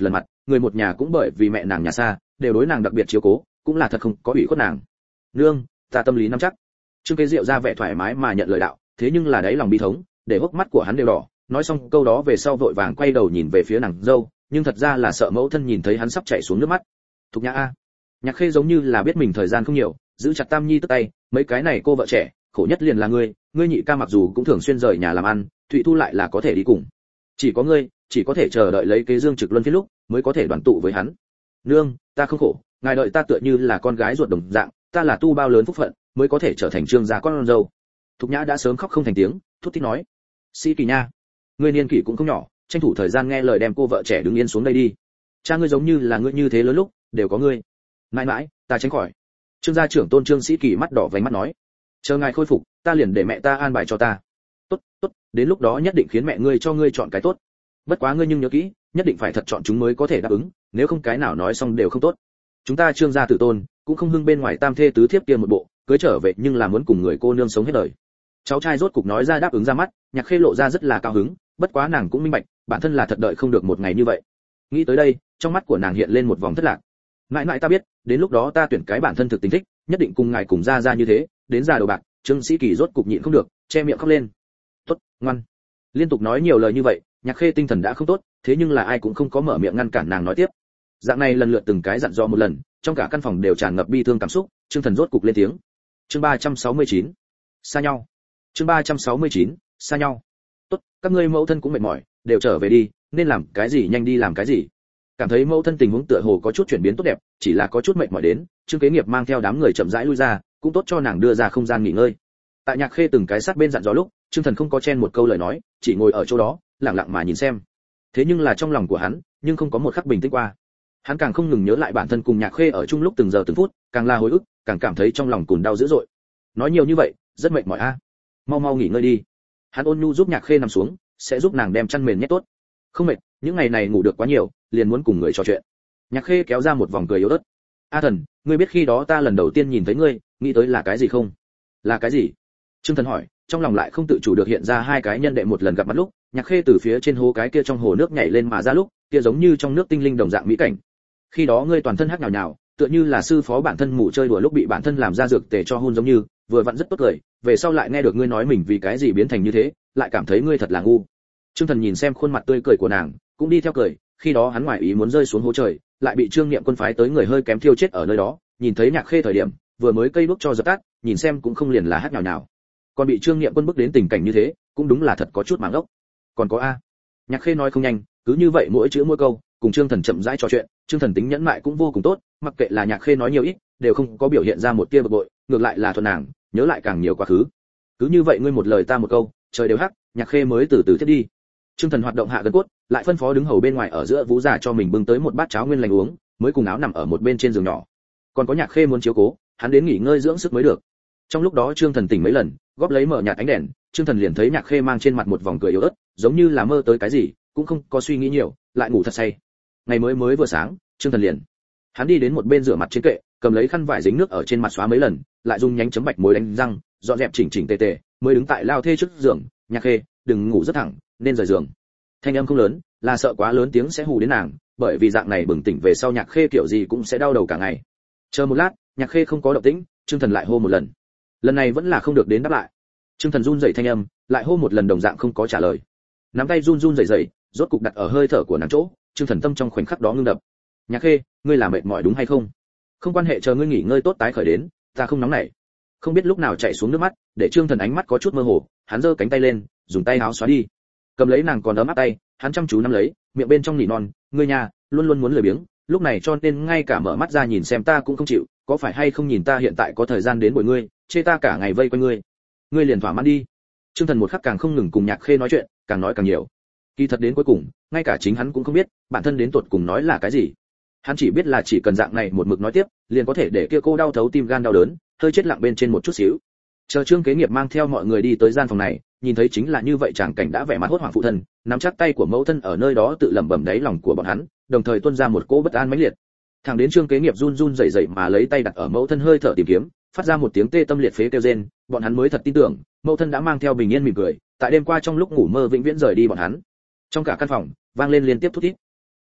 người một nhà cũng bởi vì mẹ nàng nhà xa, đều đối nàng đặc biệt chiếu cố, cũng là thật không có ủy khuất nàng. Nương, ta tâm lý nắm chắc. Trương Kế Diệu ra vẻ thoải mái mà nhận lời đạo, thế nhưng là đáy lòng bi thống, để hốc mắt của hắn đều đỏ, nói xong câu đó về sau vội vàng quay đầu nhìn về phía nàng dâu, nhưng thật ra là sợ mẫu thân nhìn thấy hắn sắp chảy xuống nước mắt. Thục Nhã a. Nhạc Khê giống như là biết mình thời gian không nhiều, giữ chặt Tam Nhi tức tay, mấy cái này cô vợ trẻ, khổ nhất liền là ngươi, ngươi nhị ca mặc dù cũng thường xuyên rời nhà làm ăn, Thụy Thu lại là có thể đi cùng. Chỉ có ngươi, chỉ có thể chờ đợi lấy kế Dương Trực Luân phiên lúc, mới có thể đoàn tụ với hắn. Nương, ta không khổ, ngài đợi ta tựa như là con gái ruột đồng dạng, ta là tu bao lớn phúc phận, mới có thể trở thành Trương gia con dâu. Thục Nhã đã sớm khóc không thành tiếng, thút thít nói: "Sĩ Kỳ nha, ngươi niên kỷ cũng không nhỏ, tranh thủ thời gian nghe lời đem cô vợ trẻ đứng yên xuống đây đi. Cha ngươi giống như là ngươi như thế lớn lúc, đều có ngươi. Mãi mãi, ta tránh khỏi." Trương gia trưởng tôn Trương Sĩ Kỳ mắt đỏ vành mắt nói: "Chờ ngài khôi phục, ta liền để mẹ ta an bài cho ta." "Tốt, tốt, đến lúc đó nhất định khiến mẹ ngươi cho ngươi chọn cái tốt. Bất quá ngươi nhưng nhớ kỹ, nhất định phải thật chọn chúng mới có thể đáp ứng, nếu không cái nào nói xong đều không tốt. Chúng ta Trương gia tử tôn, cũng không hưng bên ngoài tam thê tứ thiếp kia một bộ, cưới trở về nhưng là muốn cùng người cô nương sống hết đời." Cháu trai rốt cục nói ra đáp ứng ra mắt, Nhạc Khê lộ ra rất là cao hứng, bất quá nàng cũng minh bạch, bản thân là thật đợi không được một ngày như vậy. Nghĩ tới đây, trong mắt của nàng hiện lên một vòng thất lạc. "Mãi mãi ta biết, đến lúc đó ta tuyển cái bản thân thực tình thích, nhất định cùng ngài cùng ra ra như thế." Đến già đầu bạc, Trương Sĩ Kỳ rốt cục nhịn không được, che miệng khóc lên. "Tốt, ngoan." Liên tục nói nhiều lời như vậy, Nhạc Khê tinh thần đã không tốt, thế nhưng là ai cũng không có mở miệng ngăn cản nàng nói tiếp. Dạng này lần lượt từng cái dặn dò một lần, trong cả căn phòng đều tràn ngập bi thương cảm xúc, Trương Thần rốt cục lên tiếng. Chương ba trăm sáu mươi chín, xa nhau. Chương ba trăm sáu mươi chín, xa nhau. "Tốt, các ngươi mẫu thân cũng mệt mỏi, đều trở về đi, nên làm cái gì nhanh đi làm cái gì." Cảm thấy mẫu thân tình huống tựa hồ có chút chuyển biến tốt đẹp, chỉ là có chút mệt mỏi đến, Trương Kế Nghiệp mang theo đám người chậm rãi lui ra, cũng tốt cho nàng đưa ra không gian nghỉ ngơi. Tại Nhạc Khê từng cái sát bên dặn dò lúc, Trương Thần không có chen một câu lời nói, chỉ ngồi ở chỗ đó, lặng lặng mà nhìn xem. Thế nhưng là trong lòng của hắn, nhưng không có một khắc bình tĩnh qua. Hắn càng không ngừng nhớ lại bản thân cùng Nhạc Khê ở chung lúc từng giờ từng phút, càng là hồi ức, càng cảm thấy trong lòng cồn đau dữ dội. Nói nhiều như vậy, rất mệt mỏi a. Mau mau nghỉ ngơi đi. Hắn ôn nhu giúp Nhạc Khê nằm xuống, sẽ giúp nàng đem chăn mền nhét tốt. Không mệt, những ngày này ngủ được quá nhiều, liền muốn cùng người trò chuyện. Nhạc Khê kéo ra một vòng cười yếu ớt. "A Thần, ngươi biết khi đó ta lần đầu tiên nhìn thấy ngươi, nghĩ tới là cái gì không?" "Là cái gì?" Trương Thần hỏi, trong lòng lại không tự chủ được hiện ra hai cái nhân đệ một lần gặp mặt lúc, Nhạc Khê từ phía trên hố cái kia trong hồ nước nhảy lên mà ra lúc, kia giống như trong nước tinh linh đồng dạng mỹ cảnh. Khi đó ngươi toàn thân hắc nhào nhào, tựa như là sư phó bản thân ngủ chơi đùa lúc bị bản thân làm ra dược tề cho hôn giống như, vừa vặn rất tốt cười, về sau lại nghe được ngươi nói mình vì cái gì biến thành như thế, lại cảm thấy ngươi thật là ngu. Trương Thần nhìn xem khuôn mặt tươi cười của nàng, cũng đi theo cười, khi đó hắn ngoài ý muốn rơi xuống hố trời, lại bị Trương Niệm Quân phái tới người hơi kém thiêu chết ở nơi đó, nhìn thấy Nhạc Khê thời điểm, vừa mới cây đuốc cho dập tắt, nhìn xem cũng không liền là hắc nhào nhào. Còn bị Trương Niệm Quân bức đến tình cảnh như thế, cũng đúng là thật có chút mảng ốc. Còn có a. Nhạc Khê nói không nhanh, cứ như vậy mỗi chữ mỗi câu, cùng Trương Thần chậm rãi trò chuyện, Trương Thần tính nhẫn mại cũng vô cùng tốt, mặc kệ là Nhạc Khê nói nhiều ít, đều không có biểu hiện ra một tia bực bội, ngược lại là thuận nàng, nhớ lại càng nhiều quá khứ. Cứ như vậy ngươi một lời ta một câu, trời đều hắc, Nhạc Khê mới từ từ tiếp đi. Trương Thần hoạt động hạ gần cốt, lại phân phó đứng hầu bên ngoài ở giữa Vũ già cho mình bưng tới một bát cháo nguyên lành uống, mới cùng áo nằm ở một bên trên giường nhỏ. Còn có Nhạc Khê muốn chiếu cố, hắn đến nghỉ ngơi dưỡng sức mới được. Trong lúc đó Trương Thần tỉnh mấy lần, góp lấy mở nhạt ánh đèn, Trương Thần liền thấy Nhạc Khê mang trên mặt một vòng cười yếu ớt, giống như là mơ tới cái gì, cũng không có suy nghĩ nhiều, lại ngủ thật say. Ngày mới mới vừa sáng, Trương Thần liền, hắn đi đến một bên rửa mặt trên kệ, cầm lấy khăn vải dính nước ở trên mặt xóa mấy lần, lại dùng nhánh chấm bạch muối đánh răng, dọn dẹp chỉnh chỉnh tề tề, mới đứng tại lao thê trước giường. Nhạc Khê, đừng ngủ rất thẳng, nên rời giường. Thanh âm không lớn, là sợ quá lớn tiếng sẽ hù đến nàng, bởi vì dạng này bừng tỉnh về sau Nhạc Khê kiểu gì cũng sẽ đau đầu cả ngày. Chờ một lát, Nhạc Khê không có động tĩnh, Trương Thần lại hô một lần. Lần này vẫn là không được đến đáp lại. Trương Thần run rẩy thanh âm, lại hô một lần đồng dạng không có trả lời. Nắm tay run run rẩy rẩy, rốt cục đặt ở hơi thở của nàng chỗ, Trương Thần tâm trong khoảnh khắc đó ngưng đập. Nhạc Khê, ngươi là mệt mỏi đúng hay không? Không quan hệ, chờ ngươi nghỉ ngơi tốt tái khởi đến, ta không nóng nảy. Không biết lúc nào chảy xuống nước mắt, để Trương Thần ánh mắt có chút mơ hồ, hắn giơ cánh tay lên, dùng tay áo xóa đi. Cầm lấy nàng còn ấm áp tay, hắn chăm chú nắm lấy, miệng bên trong nỉ non, ngươi nhà, luôn luôn muốn lười biếng, lúc này cho nên ngay cả mở mắt ra nhìn xem ta cũng không chịu, có phải hay không nhìn ta hiện tại có thời gian đến bồi ngươi, chê ta cả ngày vây quanh ngươi. Ngươi liền thỏa mãn đi. Trương Thần một khắc càng không ngừng cùng Nhạc Khê nói chuyện, càng nói càng nhiều. Kỳ thật đến cuối cùng, ngay cả chính hắn cũng không biết, bản thân đến tột cùng nói là cái gì. Hắn chỉ biết là chỉ cần dạng này một mực nói tiếp, liền có thể để kia cô đau thấu tim gan đau đớn, hơi chết lặng bên trên một chút xíu. Chờ Trương Kế Nghiệp mang theo mọi người đi tới gian phòng này, nhìn thấy chính là như vậy tràng cảnh đã vẻ mặt hốt hoảng phụ thân, nắm chắc tay của mẫu thân ở nơi đó tự lẩm bẩm đáy lòng của bọn hắn, đồng thời tuôn ra một cỗ bất an mãnh liệt. Thẳng đến Trương Kế Nghiệp run run rẩy rẩy mà lấy tay đặt ở mẫu thân hơi thở tìm kiếm, phát ra một tiếng tê tâm liệt phế kêu rên, bọn hắn mới thật tin tưởng, mẫu thân đã mang theo bình yên mỉm cười, tại đêm qua trong lúc ngủ mơ vĩnh viễn rời đi bọn hắn. Trong cả căn phòng, vang lên liên tiếp thút thít.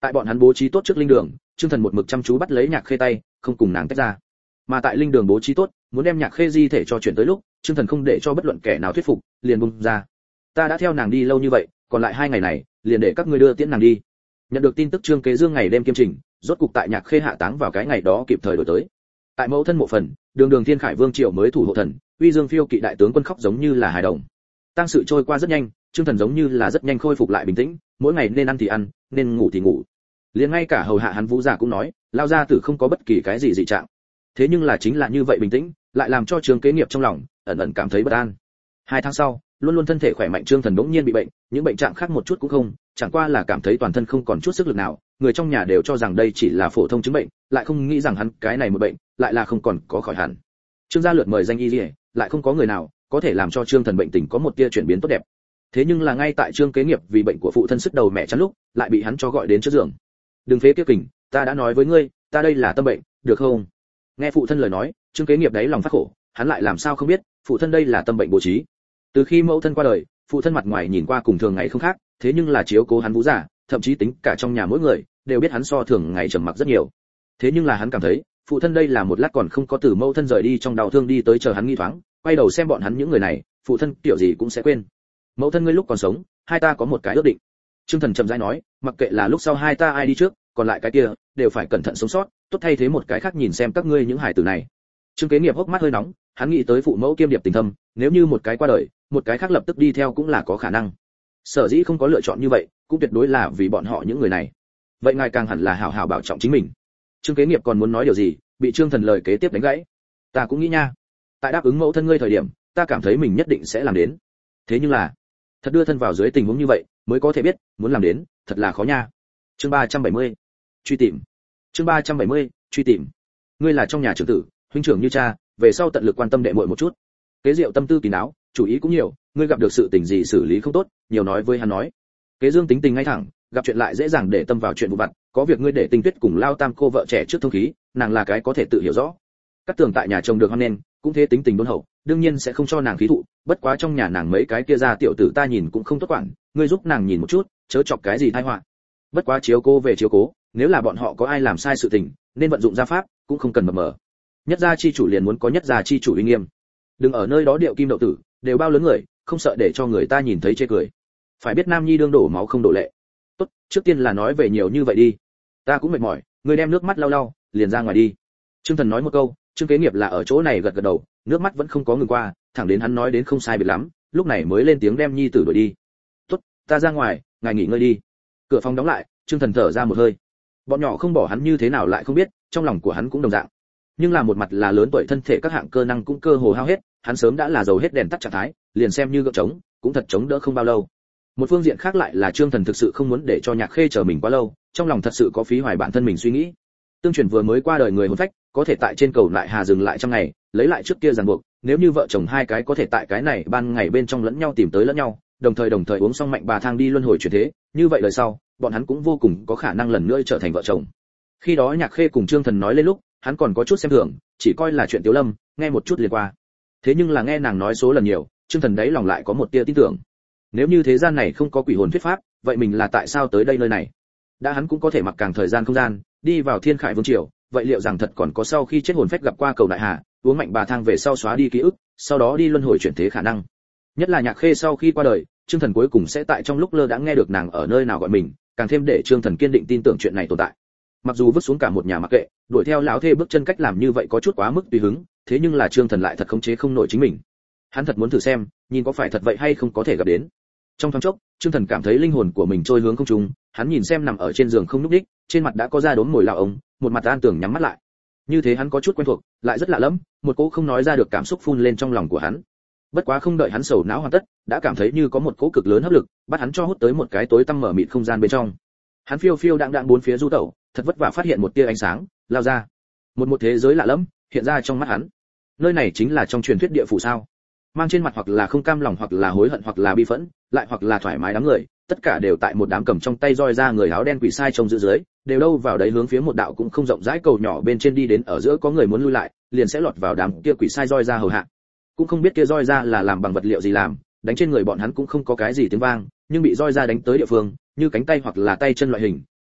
Tại bọn hắn bố trí tốt trước linh đường, Trương Thần một mực chăm chú bắt lấy Nhạc Khê tay, không cùng nàng tách ra. Mà tại linh đường bố trí tốt, muốn đem Nhạc Khê di thể cho chuyển tới lúc, Trương Thần không để cho bất luận kẻ nào thuyết phục, liền bung ra. Ta đã theo nàng đi lâu như vậy, còn lại hai ngày này, liền để các ngươi đưa tiễn nàng đi. Nhận được tin tức Trương Kế Dương ngày đêm kiêm trình, rốt cục tại Nhạc Khê hạ táng vào cái ngày đó kịp thời đổi tới. Tại mẫu thân mộ phần, đường đường Thiên Khải Vương triều mới thủ hộ thần, uy dương phiêu kỵ đại tướng quân khóc giống như là hài đồng. Tang sự trôi qua rất nhanh, Trương Thần giống như là rất nhanh khôi phục lại bình tĩnh, mỗi ngày nên ăn thì ăn, nên ngủ thì ngủ. Liền ngay cả hầu hạ hắn Vũ Giả cũng nói, lao gia tử không có bất kỳ cái gì dị trạng. Thế nhưng là chính là như vậy bình tĩnh, lại làm cho Trương Kế Nghiệp trong lòng ẩn ẩn cảm thấy bất an. Hai tháng sau, luôn luôn thân thể khỏe mạnh Trương Thần bỗng nhiên bị bệnh, những bệnh trạng khác một chút cũng không, chẳng qua là cảm thấy toàn thân không còn chút sức lực nào, người trong nhà đều cho rằng đây chỉ là phổ thông chứng bệnh, lại không nghĩ rằng hắn cái này một bệnh, lại là không còn có khỏi hẳn. Trương gia lượt mời danh y liễu, lại không có người nào có thể làm cho Trương Thần bệnh tình có một tia chuyển biến tốt đẹp. Thế nhưng là ngay tại Trương Kế Nghiệp vì bệnh của phụ thân sức đầu mẹ chán lúc, lại bị hắn cho gọi đến trước giường. Đừng phế kiếp kình, ta đã nói với ngươi, ta đây là tâm bệnh, được không? Nghe phụ thân lời nói, Trương Kế Nghiệp đáy lòng phát khổ, hắn lại làm sao không biết, phụ thân đây là tâm bệnh bố trí. Từ khi mẫu thân qua đời, phụ thân mặt ngoài nhìn qua cùng thường ngày không khác, thế nhưng là chiếu cố hắn Vũ Giả, thậm chí tính cả trong nhà mỗi người đều biết hắn so thường ngày trầm mặc rất nhiều. Thế nhưng là hắn cảm thấy, phụ thân đây là một lát còn không có từ mẫu thân rời đi trong đau thương đi tới chờ hắn nghi thoáng, quay đầu xem bọn hắn những người này, phụ thân kiểu gì cũng sẽ quên. Mẫu thân ngươi lúc còn sống, hai ta có một cái ước định. Trương Thần chậm rãi nói, mặc kệ là lúc sau hai ta ai đi trước, còn lại cái kia đều phải cẩn thận sống sót, tốt thay thế một cái khác nhìn xem các ngươi những hải tử này. Trương Kế Nghiệp hốc mắt hơi nóng, hắn nghĩ tới phụ mẫu kiêm điệp tình thâm, nếu như một cái qua đời, một cái khác lập tức đi theo cũng là có khả năng. Sở dĩ không có lựa chọn như vậy, cũng tuyệt đối là vì bọn họ những người này. Vậy ngài càng hẳn là hảo hảo bảo trọng chính mình. Trương Kế Nghiệp còn muốn nói điều gì, bị Trương Thần lời kế tiếp đánh gãy. Ta cũng nghĩ nha, tại đáp ứng mẫu thân ngươi thời điểm, ta cảm thấy mình nhất định sẽ làm đến. Thế nhưng là, thật đưa thân vào dưới tình huống như vậy, mới có thể biết, muốn làm đến, thật là khó nha. Chương ba trăm bảy mươi, truy tìm. Chương ba trăm bảy mươi, truy tìm. Ngươi là trong nhà trưởng tử, huynh trưởng như cha, về sau tận lực quan tâm đệ muội một chút. Kế Diệu tâm tư kín đáo, chủ ý cũng nhiều, ngươi gặp được sự tình gì xử lý không tốt, nhiều nói với hắn nói. Kế Dương tính tình ngay thẳng, gặp chuyện lại dễ dàng để tâm vào chuyện vụ vặt, có việc ngươi để Tinh Tuyết cùng Lao Tam cô vợ trẻ trước thông khí, nàng là cái có thể tự hiểu rõ. Các tường tại nhà chồng được hoan nên, cũng thế tính tình đôn hậu, đương nhiên sẽ không cho nàng khí thụ, bất quá trong nhà nàng mấy cái kia ra tiểu tử ta nhìn cũng không tốt quản, ngươi giúp nàng nhìn một chút, chớ chọc cái gì tai họa. Bất quá chiếu cố về chiếu cố, nếu là bọn họ có ai làm sai sự tình, nên vận dụng gia pháp, cũng không cần mập mờ. Nhất gia chi chủ liền muốn có nhất gia chi chủ uy nghiêm. Đừng ở nơi đó điệu kim đậu tử, đều bao lớn người, không sợ để cho người ta nhìn thấy chê cười. Phải biết nam nhi đương đổ máu không đổ lệ. Tốt, trước tiên là nói về nhiều như vậy đi. Ta cũng mệt mỏi, ngươi đem nước mắt lau lau, liền ra ngoài đi. Trương Thần nói một câu, Trương Kế Nghiệp là ở chỗ này gật gật đầu, nước mắt vẫn không có ngừng qua, thẳng đến hắn nói đến không sai biệt lắm, lúc này mới lên tiếng đem nhi tử đuổi đi. Tốt, ta ra ngoài, ngài nghỉ ngơi đi. Cửa phòng đóng lại, Trương Thần thở ra một hơi. Bọn nhỏ không bỏ hắn như thế nào lại không biết, trong lòng của hắn cũng đồng dạng. Nhưng là một mặt là lớn tuổi thân thể các hạng cơ năng cũng cơ hồ hao hết, hắn sớm đã là dầu hết đèn tắt trạng thái, liền xem như gượng trống, cũng thật chống đỡ không bao lâu. Một phương diện khác lại là Trương Thần thực sự không muốn để cho Nhạc Khê chờ mình quá lâu, trong lòng thật sự có phí hoài bản thân mình suy nghĩ. Tương truyền vừa mới qua đời người hồn phách, có thể tại trên cầu lại hà dừng lại trăm ngày, lấy lại trước kia ràng buộc, nếu như vợ chồng hai cái có thể tại cái này ban ngày bên trong lẫn nhau tìm tới lẫn nhau, đồng thời đồng thời uống xong mạnh bà thang đi luân hồi chuyển thế, như vậy đời sau, bọn hắn cũng vô cùng có khả năng lần nữa trở thành vợ chồng. Khi đó Nhạc Khê cùng Trương Thần nói lên lúc, hắn còn có chút xem thường, chỉ coi là chuyện Tiểu Lâm, nghe một chút liền qua. Thế nhưng là nghe nàng nói số lần nhiều, Trương Thần đấy lòng lại có một tia tin tưởng. Nếu như thế gian này không có quỷ hồn thuyết pháp, vậy mình là tại sao tới đây nơi này? Đã hắn cũng có thể mặc càng thời gian không gian, đi vào Thiên Khải Vương triều, vậy liệu rằng thật còn có sau khi chết hồn phách gặp qua cầu đại hà, uống mạnh bà thang về sau xóa đi ký ức, sau đó đi luân hồi chuyển thế khả năng? Nhất là Nhạc Khê sau khi qua đời, Trương Thần cuối cùng sẽ tại trong lúc lơ đãng nghe được nàng ở nơi nào gọi mình, càng thêm để Trương Thần kiên định tin tưởng chuyện này tồn tại. Mặc dù vứt xuống cả một nhà mặc kệ, đuổi theo lão thê bước chân cách làm như vậy có chút quá mức tùy hứng, thế nhưng là Trương Thần lại thật khống chế không nổi chính mình. Hắn thật muốn thử xem, nhìn có phải thật vậy hay không có thể gặp đến. Trong thoáng chốc, Trương Thần cảm thấy linh hồn của mình trôi hướng không trung, hắn nhìn xem nằm ở trên giường không nhúc nhích, trên mặt đã có da đốm mồi lão ống, một mặt an tưởng nhắm mắt lại. Như thế hắn có chút quen thuộc, lại rất lạ lẫm, một cỗ không nói ra được cảm xúc phun lên trong lòng của hắn. Bất quá không đợi hắn sầu não hoàn tất, đã cảm thấy như có một cỗ cực lớn hấp lực, bắt hắn cho hút tới một cái tối tăm mở mịt không gian bên trong. Hắn phiêu phiêu đãng đãng bốn phía du tẩu, thật vất vả phát hiện một tia ánh sáng, lao ra. Một một thế giới lạ lẫm hiện ra trong mắt hắn. Nơi này chính là trong truyền thuyết địa phủ sao? Mang trên mặt hoặc là không cam lòng hoặc là hối hận hoặc là bi phẫn, lại hoặc là thoải mái đám người, tất cả đều tại một đám cầm trong tay roi ra người áo đen quỷ sai trông giữ dưới, đều đâu vào đấy hướng phía một đạo cũng không rộng rãi cầu nhỏ bên trên đi đến, ở giữa có người muốn lui lại, liền sẽ lọt vào đám kia quỷ sai roi ra hầu hạ. Cũng không biết kia roi ra là làm bằng vật liệu gì làm, đánh trên người bọn hắn cũng không có cái gì tiếng vang, nhưng bị roi ra đánh tới địa phương, như cánh tay hoặc là tay chân loại hình,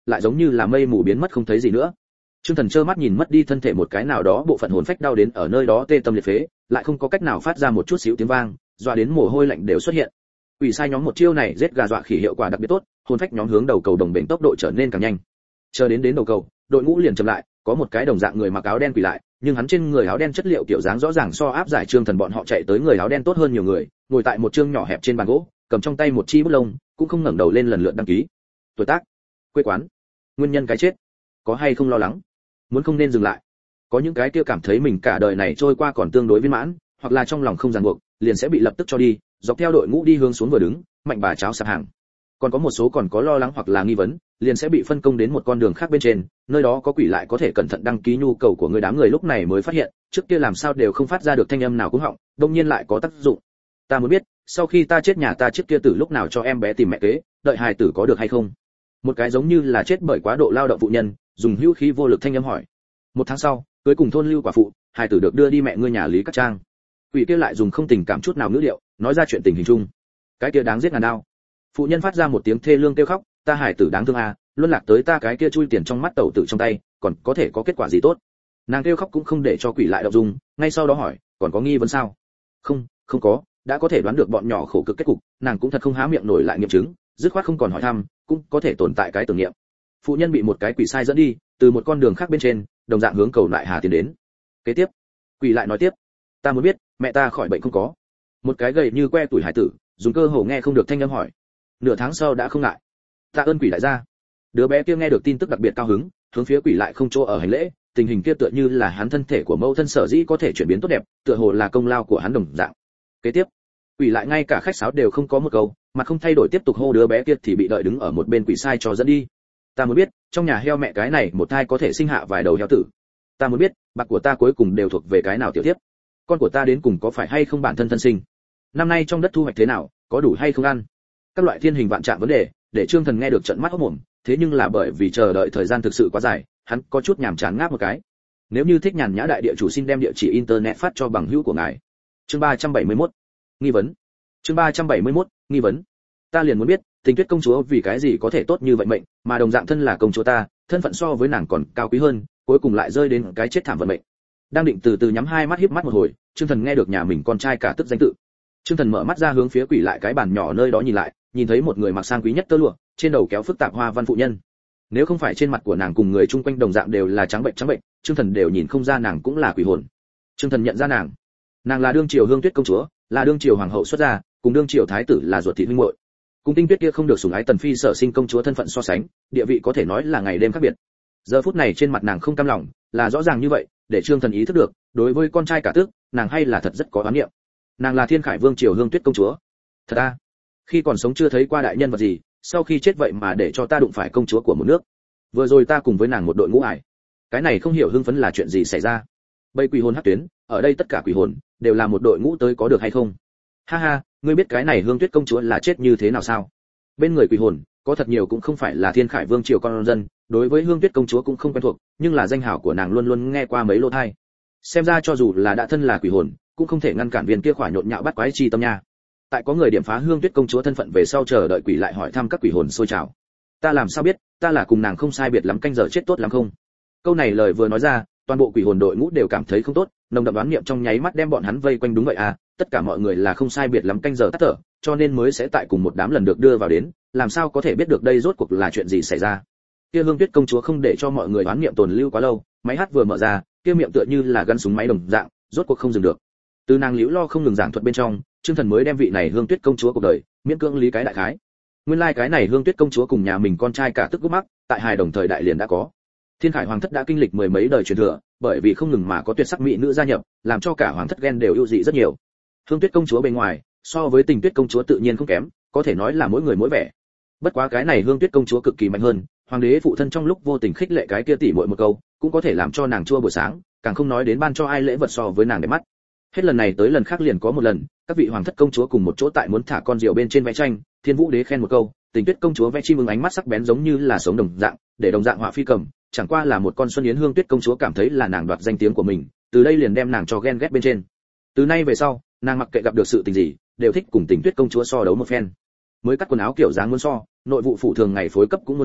lại giống như là mây mù biến mất không thấy gì nữa. Trương Thần trơ mắt nhìn mất đi thân thể một cái nào đó bộ phận hồn phách đau đến ở nơi đó tê tâm liệt phế, lại không có cách nào phát ra một chút xíu tiếng vang, dọa đến mồ hôi lạnh đều xuất hiện. Quỷ sai nhóm một chiêu này giết gà dọa khỉ hiệu quả đặc biệt tốt, hồn phách nhóm hướng đầu cầu đồng bền tốc độ trở nên càng nhanh. Chờ đến đến đầu cầu, đội ngũ liền chậm lại, có một cái đồng dạng người mặc áo đen quỳ lại, nhưng hắn trên người áo đen chất liệu kiểu dáng rõ ràng so áp giải Trương Thần bọn họ chạy tới người áo đen tốt hơn nhiều người, ngồi tại một chương nhỏ hẹp trên bàn gỗ, cầm trong tay một chi bút lông, cũng không ngẩng đầu lên lần lượt đăng ký. Tuổi tác, quê quán, nguyên nhân cái chết, có hay không lo lắng, muốn không nên dừng lại. Có những cái kia cảm thấy mình cả đời này trôi qua còn tương đối viên mãn, hoặc là trong lòng không ràng buộc, liền sẽ bị lập tức cho đi, dọc theo đội ngũ đi hướng xuống vừa đứng, mạnh bà cháo sạp hàng. Còn có một số còn có lo lắng hoặc là nghi vấn, liền sẽ bị phân công đến một con đường khác bên trên, nơi đó có quỷ lại có thể cẩn thận đăng ký nhu cầu của người. Đám người lúc này mới phát hiện, trước kia làm sao đều không phát ra được thanh âm nào cũng họng, đương nhiên lại có tác dụng. Ta muốn biết, sau khi ta chết nhà ta trước kia từ lúc nào cho em bé tìm mẹ kế, đợi hài tử có được hay không? Một cái giống như là chết bởi quá độ lao động phụ nhân, dùng hữu khí vô lực thanh âm hỏi. Một tháng sau, cưới cùng thôn lưu quả phụ, hài tử được đưa đi mẹ ngươi nhà Lý Cát Trang. Quỷ kia lại dùng không tình cảm chút nào ngữ điệu, nói ra chuyện tình hình chung. Cái kia đáng giết ngàn đao. Phụ nhân phát ra một tiếng thê lương kêu khóc, ta hài tử đáng thương à, luân lạc tới ta cái kia chui tiền trong mắt tẩu tử trong tay, còn có thể có kết quả gì tốt? Nàng kêu khóc cũng không để cho quỷ lại động dung, ngay sau đó hỏi, còn có nghi vấn sao? Không, không có, đã có thể đoán được bọn nhỏ khổ cực kết cục, nàng cũng thật không há miệng nổi lại nghiệm chứng, dứt khoát không còn hỏi thăm, cũng có thể tồn tại cái tưởng niệm. Phụ nhân bị một cái quỷ sai dẫn đi, từ một con đường khác bên trên, đồng dạng hướng cầu lại hà tiến đến. Kế tiếp, quỷ lại nói tiếp, ta muốn biết, mẹ ta khỏi bệnh không có? Một cái gầy như que tuổi hải tử, dùng cơ hồ nghe không được thanh âm hỏi. Nửa tháng sau đã không ngại. Tạ ơn quỷ đại gia. Đứa bé kia nghe được tin tức đặc biệt cao hứng, hướng phía quỷ lại không chỗ ở hành lễ, tình hình kia tựa như là hắn thân thể của mẫu thân sở dĩ có thể chuyển biến tốt đẹp, tựa hồ là công lao của hắn đồng dạng. Kế tiếp, quỷ lại ngay cả khách sáo đều không có một câu, mà không thay đổi tiếp tục hô đứa bé kia thì bị đợi đứng ở một bên quỷ sai cho dẫn đi. Ta muốn biết, trong nhà heo mẹ cái này một thai có thể sinh hạ vài đầu heo tử. Ta muốn biết, bạc của ta cuối cùng đều thuộc về cái nào tiểu tiếp. Con của ta đến cùng có phải hay không bản thân thân sinh. Năm nay trong đất thu hoạch thế nào, có đủ hay không ăn. Các loại thiên hình vạn trạng vấn đề, để Trương Thần nghe được trận mắt hốt mồm, thế nhưng là bởi vì chờ đợi thời gian thực sự quá dài, hắn có chút nhàm chán ngáp một cái. Nếu như thích nhàn nhã đại địa chủ xin đem địa chỉ internet phát cho bằng hữu của ngài. Chương ba trăm bảy mươi mốt, nghi vấn. Chương ba trăm bảy mươi mốt, nghi vấn. Ta liền muốn biết, Tình Tuyết công chúa vì cái gì có thể tốt như vậy mệnh, mà đồng dạng thân là công chúa ta, thân phận so với nàng còn cao quý hơn, cuối cùng lại rơi đến cái chết thảm vận mệnh. Đang định từ từ nhắm hai mắt híp mắt một hồi, Trương Thần nghe được nhà mình con trai cả tức danh tự. Trương Thần mở mắt ra hướng phía quỷ lại cái bàn nhỏ nơi đó nhìn lại, nhìn thấy một người mặc sang quý nhất tơ lụa, trên đầu kéo phức tạp hoa văn phụ nhân. Nếu không phải trên mặt của nàng cùng người chung quanh đồng dạng đều là trắng bệnh trắng bệnh, Trương Thần đều nhìn không ra nàng cũng là quỷ hồn. Trương Thần nhận ra nàng, nàng là đương triều Hương Tuyết công chúa, là đương triều hoàng hậu xuất gia, cùng đương triều thái tử là ruột thịt huynh muội. Cùng Tinh Tuyết kia không được sủng ái tần phi sở sinh công chúa thân phận so sánh, địa vị có thể nói là ngày đêm khác biệt. Giờ phút này trên mặt nàng không cam lòng, là rõ ràng như vậy, để Trương Thần ý thức được, đối với con trai cả tước, nàng hay là thật rất có oán niệm. Nàng là Thiên Khải Vương triều Hương Tuyết công chúa. Thật à? Khi còn sống chưa thấy qua đại nhân vật gì, sau khi chết vậy mà để cho ta đụng phải công chúa của một nước. Vừa rồi ta cùng với nàng một đội ngũ ải, cái này không hiểu hưng phấn là chuyện gì xảy ra. Bầy quỷ hồn hắc tuyến, ở đây tất cả quỷ hồn đều là một đội ngũ tới có được hay không? Ha ha, ngươi biết cái này Hương Tuyết công chúa là chết như thế nào sao? Bên người quỷ hồn có thật nhiều cũng không phải là Thiên Khải Vương triều con dân, đối với Hương Tuyết công chúa cũng không quen thuộc, nhưng là danh hào của nàng luôn luôn nghe qua mấy lỗ tai. Xem ra cho dù là đã thân là quỷ hồn, cũng không thể ngăn cản viên kia khỏa nhộn nhạo bắt quái chi tâm nha. Tại có người điểm phá Hương Tuyết công chúa thân phận về sau chờ đợi quỷ lại hỏi thăm các quỷ hồn sôi trào. Ta làm sao biết, ta là cùng nàng không sai biệt lắm, canh giờ chết tốt lắm không? Câu này lời vừa nói ra, toàn bộ quỷ hồn đội ngũ đều cảm thấy không tốt, nồng đậm đoán niệm trong nháy mắt đem bọn hắn vây quanh. Đúng vậy à, tất cả mọi người là không sai biệt lắm canh giờ tắt thở, cho nên mới sẽ tại cùng một đám lần được đưa vào đến, làm sao có thể biết được đây rốt cuộc là chuyện gì xảy ra. Kia Hương Tuyết công chúa không để cho mọi người đoán niệm tồn lưu quá lâu, máy hát vừa mở ra, kia miệng tựa như là gắn súng máy đồng dạng, rốt cuộc không dừng được. Từ nàng liễu lo không ngừng giảng thuật bên trong, Trương Thần mới đem vị này Hương Tuyết công chúa cuộc đời miễn cưỡng lý cái đại khái. Nguyên lai like cái này Hương Tuyết công chúa cùng nhà mình con trai cả tức gốc mắc, tại hài đồng thời đại liền đã có. Thiên Khải hoàng thất đã kinh lịch mười mấy đời truyền thừa, bởi vì không ngừng mà có tuyệt sắc mỹ nữ gia nhập, làm cho cả hoàng thất ghen đều ưu dị rất nhiều. Hương Tuyết công chúa bên ngoài, so với Tình Tuyết công chúa tự nhiên không kém, có thể nói là mỗi người mỗi vẻ. Bất quá cái này Hương Tuyết công chúa cực kỳ mạnh hơn, hoàng đế phụ thân trong lúc vô tình khích lệ cái kia tỉ muội một câu, cũng có thể làm cho nàng chua buổi sáng, càng không nói đến ban cho ai lễ vật so với nàng đẹp mắt. Hết lần này tới lần khác liền có một lần, các vị hoàng thất công chúa cùng một chỗ tại muốn thả con diều bên trên vẽ tranh, Thiên Vũ đế khen một câu, Tình Tuyết công chúa vẽ chim ưng ánh mắt sắc bén giống như là sống đồng dạng, để đồng dạng họa phi cầm, chẳng qua là một con xuân yến. Hương Tuyết công chúa cảm thấy là nàng đoạt danh tiếng của mình, từ đây liền đem nàng cho ghen ghét bên trên. Từ nay về sau, nàng mặc kệ gặp được sự tình gì, đều thích cùng Tình Tuyết công chúa so đấu một phen. Mới cắt quần áo kiểu dáng muốn so, nội vụ phụ thường ngày phối cấp cũng muốn so,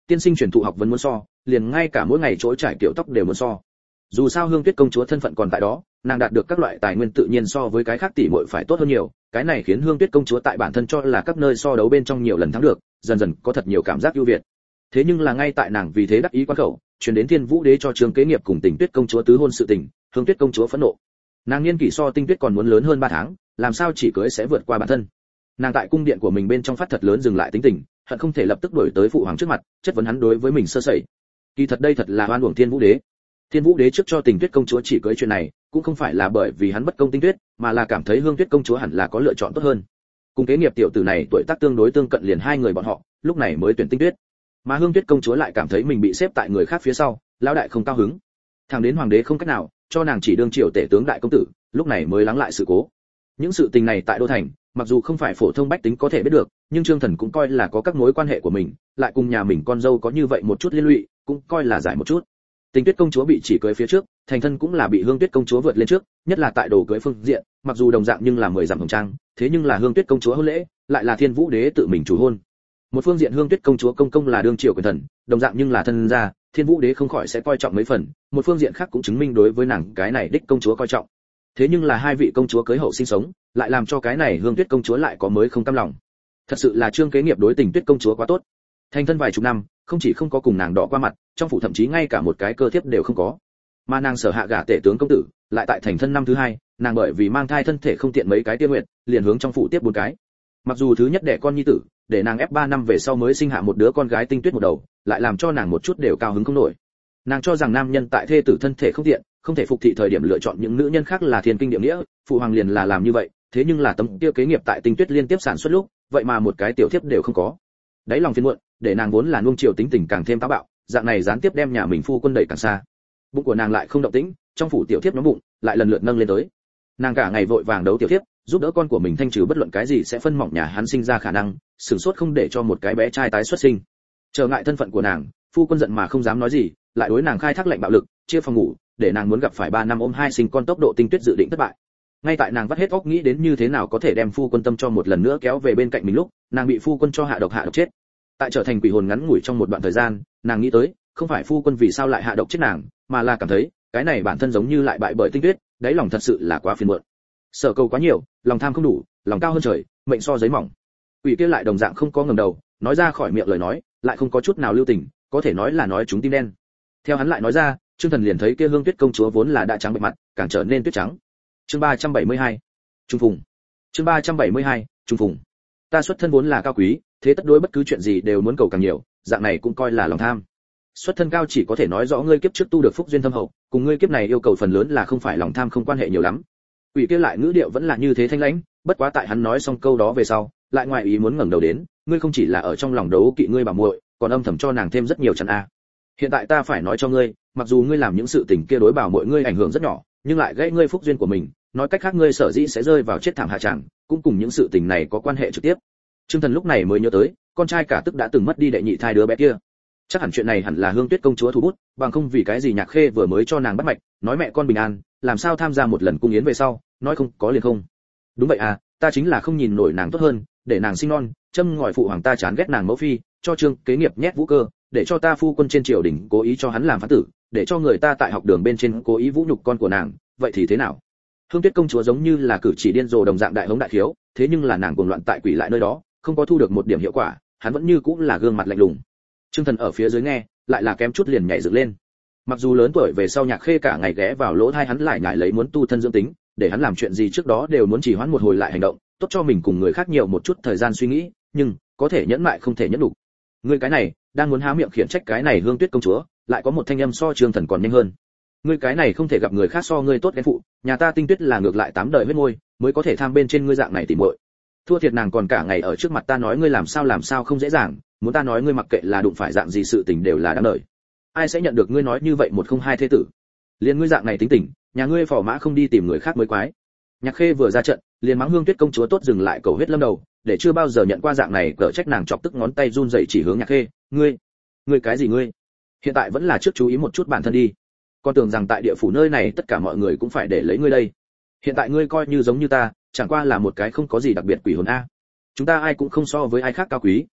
tiên sinh truyền thụ học vấn muốn so, liền ngay cả mỗi ngày chỗ trải kiểu tóc đều muốn so. Dù sao Hương Tuyết công chúa thân phận còn tại đó, nàng đạt được các loại tài nguyên tự nhiên so với cái khác tỷ muội phải tốt hơn nhiều, cái này khiến Hương Tuyết công chúa tại bản thân cho là các nơi so đấu bên trong nhiều lần thắng được, dần dần có thật nhiều cảm giác ưu việt. Thế nhưng là ngay tại nàng vì thế đắc ý quan khẩu, truyền đến Thiên Vũ Đế cho Trương Kế Nghiệp cùng Tình Tuyết công chúa tứ hôn sự tình, Hương Tuyết công chúa phẫn nộ. Nàng niên kỷ so Tinh Tuyết còn muốn lớn hơn ba tháng, làm sao chỉ cưới sẽ vượt qua bản thân. Nàng tại cung điện của mình bên trong phát thật lớn dừng lại tính tình, hận không thể lập tức đuổi tới phụ hoàng trước mặt, chất vấn hắn đối với mình sơ sẩy. Kỳ thật đây thật là oan uổng Thiên Vũ Đế. Thiên Vũ Đế trước cho Tình Tuyết công chúa chỉ cưới chuyện này, cũng không phải là bởi vì hắn bất công Tinh Tuyết, mà là cảm thấy Hương Tuyết công chúa hẳn là có lựa chọn tốt hơn. Cùng Kế Nghiệp tiểu tử này tuổi tác tương đối tương cận liền hai người bọn họ, lúc này mới tuyển Tinh Tuyết. Mà Hương Tuyết công chúa lại cảm thấy mình bị xếp tại người khác phía sau, lão đại không cao hứng. Thằng đến hoàng đế không cách nào, cho nàng chỉ đương triều tể tướng đại công tử, lúc này mới lắng lại sự cố. Những sự tình này tại đô thành, mặc dù không phải phổ thông bách tính có thể biết được, nhưng Trương Thần cũng coi là có các mối quan hệ của mình, lại cùng nhà mình con dâu có như vậy một chút liên lụy, cũng coi là giải một chút. Tình Tuyết công chúa bị chỉ cưới phía trước, thành thân cũng là bị Hương Tuyết công chúa vượt lên trước, nhất là tại đồ cưới phương diện, mặc dù đồng dạng nhưng là mười dặm hồng trang, thế nhưng là Hương Tuyết công chúa hôn lễ, lại là Thiên Vũ Đế tự mình chủ hôn. Một phương diện Hương Tuyết công chúa công công là đương triều quyền thần, đồng dạng nhưng là thân gia, Thiên Vũ Đế không khỏi sẽ coi trọng mấy phần, một phương diện khác cũng chứng minh đối với nàng cái này đích công chúa coi trọng. Thế nhưng là hai vị công chúa cưới hậu sinh sống, lại làm cho cái này Hương Tuyết công chúa lại có mới không cam lòng. Thật sự là Trương Kế Nghiệp đối Tình Tuyết công chúa quá tốt. Thành thân vài chục năm, không chỉ không có cùng nàng đỏ qua mặt, trong phủ thậm chí ngay cả một cái cơ thiếp đều không có. Mà nàng sở hạ gả tể tướng công tử, lại tại thành thân năm thứ hai, nàng bởi vì mang thai thân thể không tiện mấy cái tiên nguyện, liền hướng trong phủ tiếp bốn cái. Mặc dù thứ nhất đẻ con nhi tử, để nàng ép ba năm về sau mới sinh hạ một đứa con gái Tinh Tuyết một đầu, lại làm cho nàng một chút đều cao hứng không nổi. Nàng cho rằng nam nhân tại thê tử thân thể không tiện, không thể phục thị thời điểm lựa chọn những nữ nhân khác là thiên kinh địa nghĩa, phụ hoàng liền là làm như vậy, thế nhưng là tấm tiêu Kế Nghiệp tại Tinh Tuyết liên tiếp sản xuất lúc, vậy mà một cái tiểu thiếp đều không có. Đấy lòng phiền muộn, để nàng vốn là nuông chiều tính tình càng thêm táo bạo, dạng này gián tiếp đem nhà mình phu quân đẩy càng xa. Bụng của nàng lại không động tĩnh, trong phủ tiểu thiếp nhóm bụng lại lần lượt nâng lên tới. Nàng cả ngày vội vàng đấu tiểu thiếp, giúp đỡ con của mình thanh trừ bất luận cái gì sẽ phân mỏng nhà hắn sinh ra khả năng, sửng sốt không để cho một cái bé trai tái xuất sinh. Trở ngại thân phận của nàng, phu quân giận mà không dám nói gì, lại đối nàng khai thác lệnh bạo lực, chia phòng ngủ, để nàng muốn gặp phải ba năm ôm hai sinh con tốc độ Tinh Tuyết dự định thất bại. Ngay tại nàng vắt hết óc nghĩ đến như thế nào có thể đem phu quân tâm cho một lần nữa kéo về bên cạnh mình lúc, nàng bị phu quân cho hạ độc hạ độc chết. Tại trở thành quỷ hồn ngắn ngủi trong một đoạn thời gian, nàng nghĩ tới, không phải phu quân vì sao lại hạ độc chết nàng, mà là cảm thấy, cái này bản thân giống như lại bại bởi Tinh Tuyết, đáy lòng thật sự là quá phiền muộn. Sở cầu quá nhiều, lòng tham không đủ, lòng cao hơn trời, mệnh so giấy mỏng. Quỷ kia lại đồng dạng không có ngẩng đầu, nói ra khỏi miệng lời nói, lại không có chút nào lưu tình, có thể nói là nói chúng tim đen. Theo hắn lại nói ra, Trương Thần liền thấy kia Hương Tuyết công chúa vốn là đã trắng bệch mặt, càng trở nên tuyết trắng. Chương ba trăm bảy mươi hai, Trung phùng. Chương ba trăm bảy mươi hai, Trung phùng. Ta xuất thân vốn là cao quý, thế tất đối bất cứ chuyện gì đều muốn cầu càng nhiều, dạng này cũng coi là lòng tham. Xuất thân cao chỉ có thể nói rõ ngươi kiếp trước tu được phúc duyên thâm hậu, cùng ngươi kiếp này yêu cầu phần lớn là không phải lòng tham không quan hệ nhiều lắm. Quỷ kia lại ngữ điệu vẫn là như thế thanh lãnh, bất quá tại hắn nói xong câu đó về sau, lại ngoài ý muốn ngẩng đầu đến, ngươi không chỉ là ở trong lòng đấu kỵ ngươi bà muội, còn âm thầm cho nàng thêm rất nhiều chăn a. Hiện tại ta phải nói cho ngươi, mặc dù ngươi làm những sự tình kia đối bảo muội ngươi ảnh hưởng rất nhỏ, nhưng lại gãy ngươi phúc duyên của mình, nói cách khác ngươi sở dĩ sẽ rơi vào chết thảm hạ tràng, cũng cùng những sự tình này có quan hệ trực tiếp. Trương Thần lúc này mới nhớ tới, con trai cả tức đã từng mất đi đệ nhị thai đứa bé kia. Chắc hẳn chuyện này hẳn là Hương Tuyết công chúa thủ bút, bằng không vì cái gì Nhạc Khê vừa mới cho nàng bắt mạch, nói mẹ con bình an, làm sao tham gia một lần cung yến về sau, nói không có liền không. Đúng vậy à, ta chính là không nhìn nổi nàng tốt hơn, để nàng sinh non, châm ngòi phụ hoàng ta chán ghét nàng mẫu phi, cho Trương Kế Nghiệp nhét vũ cơ, để cho ta phu quân trên triều đình cố ý cho hắn làm phán tử, để cho người ta tại học đường bên trên cố ý vũ nhục con của nàng, vậy thì thế nào? Hương Tuyết công chúa giống như là cử chỉ điên rồ đồng dạng đại hống đại thiếu, thế nhưng là nàng cuồng loạn tại quỷ lại nơi đó, không có thu được một điểm hiệu quả, hắn vẫn như cũng là gương mặt lạnh lùng. Trương Thần ở phía dưới nghe, lại là kém chút liền nhảy dựng lên. Mặc dù lớn tuổi về sau Nhạc Khê cả ngày ghé vào lỗ tai hắn lại nhảy lấy muốn tu thân dưỡng tính, để hắn làm chuyện gì trước đó đều muốn chỉ hoãn một hồi lại hành động, tốt cho mình cùng người khác nhiều một chút thời gian suy nghĩ, nhưng có thể nhẫn mại không thể nhẫn đủ. Ngươi cái này, đang muốn há miệng khiển trách cái này Hương Tuyết công chúa, lại có một thanh âm so Trương Thần còn nhanh hơn. Ngươi cái này không thể gặp người khác so ngươi tốt ghen phụ, nhà ta Tinh Tuyết là ngược lại tám đời huyết môi, mới có thể tham bên trên ngươi dạng này tỉ muội. Thua thiệt nàng còn cả ngày ở trước mặt ta nói ngươi làm sao làm sao không dễ dàng, muốn ta nói ngươi mặc kệ là đụng phải dạng gì sự tình đều là đáng đời. Ai sẽ nhận được ngươi nói như vậy một không hai thế tử? Liên ngươi dạng này tính tình, nhà ngươi phò mã không đi tìm người khác mới quái. Nhạc Khê vừa ra trận, liền mắng Hương Tuyết công chúa tốt dừng lại cầu huyết lâm đầu, để chưa bao giờ nhận qua dạng này cỡ trách nàng chọc tức ngón tay run rẩy chỉ hướng Nhạc Khê, ngươi, ngươi cái gì ngươi? Hiện tại vẫn là trước chú ý một chút bản thân đi. Con tưởng rằng tại địa phủ nơi này tất cả mọi người cũng phải để lấy ngươi đây. Hiện tại ngươi coi như giống như ta, chẳng qua là một cái không có gì đặc biệt quỷ hồn a. Chúng ta ai cũng không so với ai khác cao quý,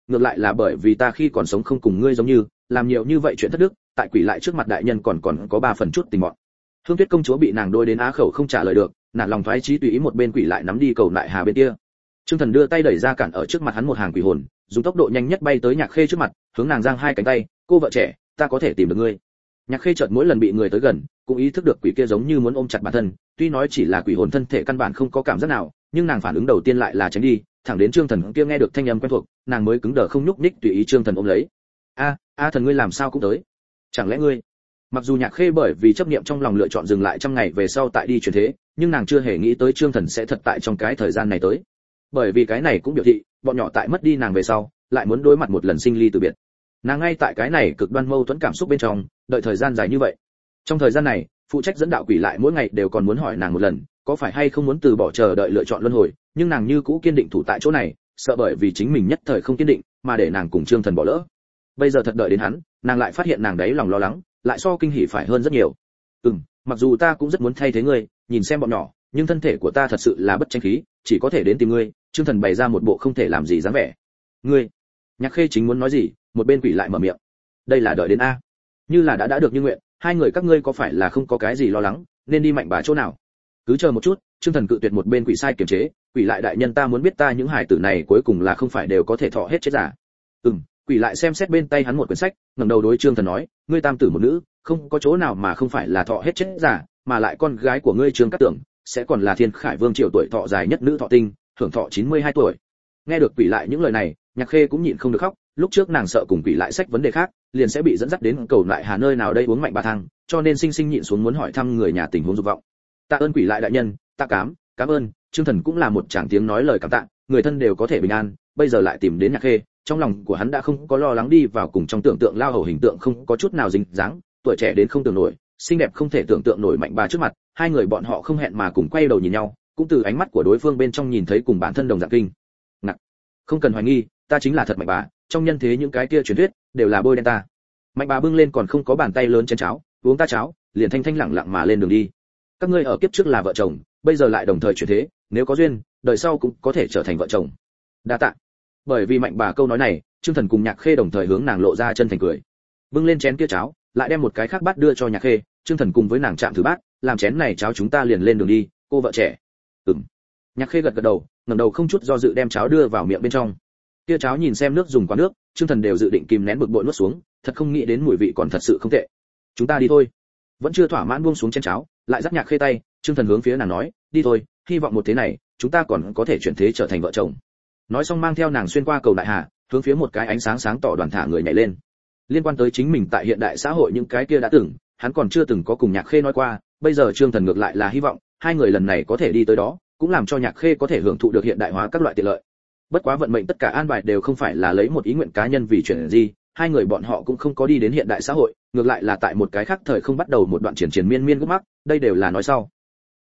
ngược lại là bởi vì ta khi còn sống không cùng ngươi giống như làm nhiều như vậy chuyện thất đức, tại quỷ lại trước mặt đại nhân còn còn có ba phần chút tình mọn. Hương Tuyết công chúa bị nàng đôi đến á khẩu không trả lời được, nản lòng thoái chí tùy ý một bên quỷ lại nắm đi cầu lại hà bên kia. Trương Thần đưa tay đẩy ra cản ở trước mặt hắn một hàng quỷ hồn, dùng tốc độ nhanh nhất bay tới Nhạc Khê trước mặt, hướng nàng giang hai cánh tay, "Cô vợ trẻ, ta có thể tìm được ngươi." Nhạc Khê chợt mỗi lần bị người tới gần, cũng ý thức được quỷ kia giống như muốn ôm chặt bản thân, tuy nói chỉ là quỷ hồn thân thể căn bản không có cảm giác nào, nhưng nàng phản ứng đầu tiên lại là tránh đi, thẳng đến Trương Thần kia nghe được thanh âm quen thuộc, nàng mới cứng đờ không nhúc nhích tùy ý Trương Thần ôm lấy. "A, a thần ngươi làm sao cũng tới? Chẳng lẽ ngươi?" Mặc dù Nhạc Khê bởi vì chấp niệm trong lòng lựa chọn dừng lại trăm ngày về sau tại đi chuyển thế, nhưng nàng chưa hề nghĩ tới Trương Thần sẽ thật tại trong cái thời gian này tới. Bởi vì cái này cũng biểu thị, bọn nhỏ tại mất đi nàng về sau, lại muốn đối mặt một lần sinh ly từ biệt. Nàng ngay tại cái này cực đoan mâu thuẫn cảm xúc bên trong, đợi thời gian dài như vậy. Trong thời gian này, phụ trách dẫn đạo quỷ lại mỗi ngày đều còn muốn hỏi nàng một lần, có phải hay không muốn từ bỏ chờ đợi lựa chọn luân hồi, nhưng nàng như cũ kiên định thủ tại chỗ này, sợ bởi vì chính mình nhất thời không kiên định, mà để nàng cùng Trương Thần bỏ lỡ. Bây giờ thật đợi đến hắn, nàng lại phát hiện nàng đấy lòng lo lắng, lại so kinh hỉ phải hơn rất nhiều. Ừm, mặc dù ta cũng rất muốn thay thế ngươi, nhìn xem bọn nhỏ, nhưng thân thể của ta thật sự là bất tranh khí, chỉ có thể đến tìm ngươi. Trương Thần bày ra một bộ không thể làm gì dáng vẻ. Ngươi? Nhạc Khê chính muốn nói gì, một bên quỷ lại mở miệng. Đây là đợi đến a. Như là đã đã được như nguyện, hai người các ngươi có phải là không có cái gì lo lắng, nên đi mạnh bá chỗ nào? Cứ chờ một chút. Trương Thần cự tuyệt một bên quỷ sai kiềm chế, quỷ lại đại nhân ta muốn biết ta những hài tử này cuối cùng là không phải đều có thể thọ hết chết giả. Ừm, quỷ lại xem xét bên tay hắn một quyển sách, ngẩng đầu đối Trương Thần nói, ngươi tam tử một nữ, không có chỗ nào mà không phải là thọ hết chết giả, mà lại con gái của ngươi Trương Cát Tưởng sẽ còn là Thiên Khải Vương triều tuổi thọ dài nhất nữ thọ tinh, hưởng thọ chín mươi hai tuổi. Nghe được quỷ lại những lời này, Nhạc Khê cũng nhịn không được khóc, lúc trước nàng sợ cùng quỷ lại sách vấn đề khác, liền sẽ bị dẫn dắt đến cầu lại hà nơi nào đây uống mạnh ba thang, cho nên sinh sinh nhịn xuống muốn hỏi thăm người nhà tình huống dục vọng. Tạ ơn quỷ lại đại nhân, ta cám, cảm ơn. Trương Thần cũng là một tràng tiếng nói lời cảm tạ, người thân đều có thể bình an, bây giờ lại tìm đến Nhạc Khê, trong lòng của hắn đã không có lo lắng đi vào cùng trong tưởng tượng lao hầu hình tượng không có chút nào dính dáng, tuổi trẻ đến không tưởng nổi, xinh đẹp không thể tưởng tượng nổi mạnh bà trước mặt, hai người bọn họ không hẹn mà cùng quay đầu nhìn nhau, cũng từ ánh mắt của đối phương bên trong nhìn thấy cùng bản thân đồng dạng kinh ngạc. Không cần hoài nghi, ta chính là thật mạnh bà, trong nhân thế những cái kia truyền thuyết đều là bôi đen ta. Mạnh bà bưng lên còn không có bàn tay lớn chén cháo, uống ta cháo, liền thanh thanh lẳng lặng mà lên đường đi. Các ngươi ở kiếp trước là vợ chồng, bây giờ lại đồng thời chuyển thế, nếu có duyên, đời sau cũng có thể trở thành vợ chồng. Đa tạ. Bởi vì mạnh bà câu nói này, Trương Thần cùng Nhạc Khê đồng thời hướng nàng lộ ra chân thành cười. Bưng lên chén kia cháo, lại đem một cái khác bát đưa cho Nhạc Khê, Trương Thần cùng với nàng chạm thử bát, làm chén này cháo chúng ta liền lên đường đi, cô vợ trẻ. Ừm. Nhạc Khê gật gật đầu, ngẩng đầu không chút do dự đem cháo đưa vào miệng bên trong. Kia cháo nhìn xem nước dùng quá nước, Trương Thần đều dự định kìm nén bực bội nuốt xuống, thật không nghĩ đến mùi vị còn thật sự không tệ. Chúng ta đi thôi. Vẫn chưa thỏa mãn buông xuống chén cháo, lại dắt Nhạc Khê tay, Trương Thần hướng phía nàng nói, đi thôi, hy vọng một thế này, chúng ta còn có thể chuyển thế trở thành vợ chồng. Nói xong mang theo nàng xuyên qua cầu đại hà, hướng phía một cái ánh sáng sáng tỏ đoàn thả người nhảy lên. Liên quan tới chính mình tại hiện đại xã hội những cái kia đã từng, hắn còn chưa từng có cùng Nhạc Khê nói qua, bây giờ Trương Thần ngược lại là hy vọng hai người lần này có thể đi tới đó, cũng làm cho Nhạc Khê có thể hưởng thụ được hiện đại hóa các loại tiện lợi. Bất quá vận mệnh tất cả an bài đều không phải là lấy một ý nguyện cá nhân vì chuyện gì, hai người bọn họ cũng không có đi đến hiện đại xã hội, ngược lại là tại một cái khác thời không bắt đầu một đoạn triển triển miên miên gấp mắc, đây đều là nói sau.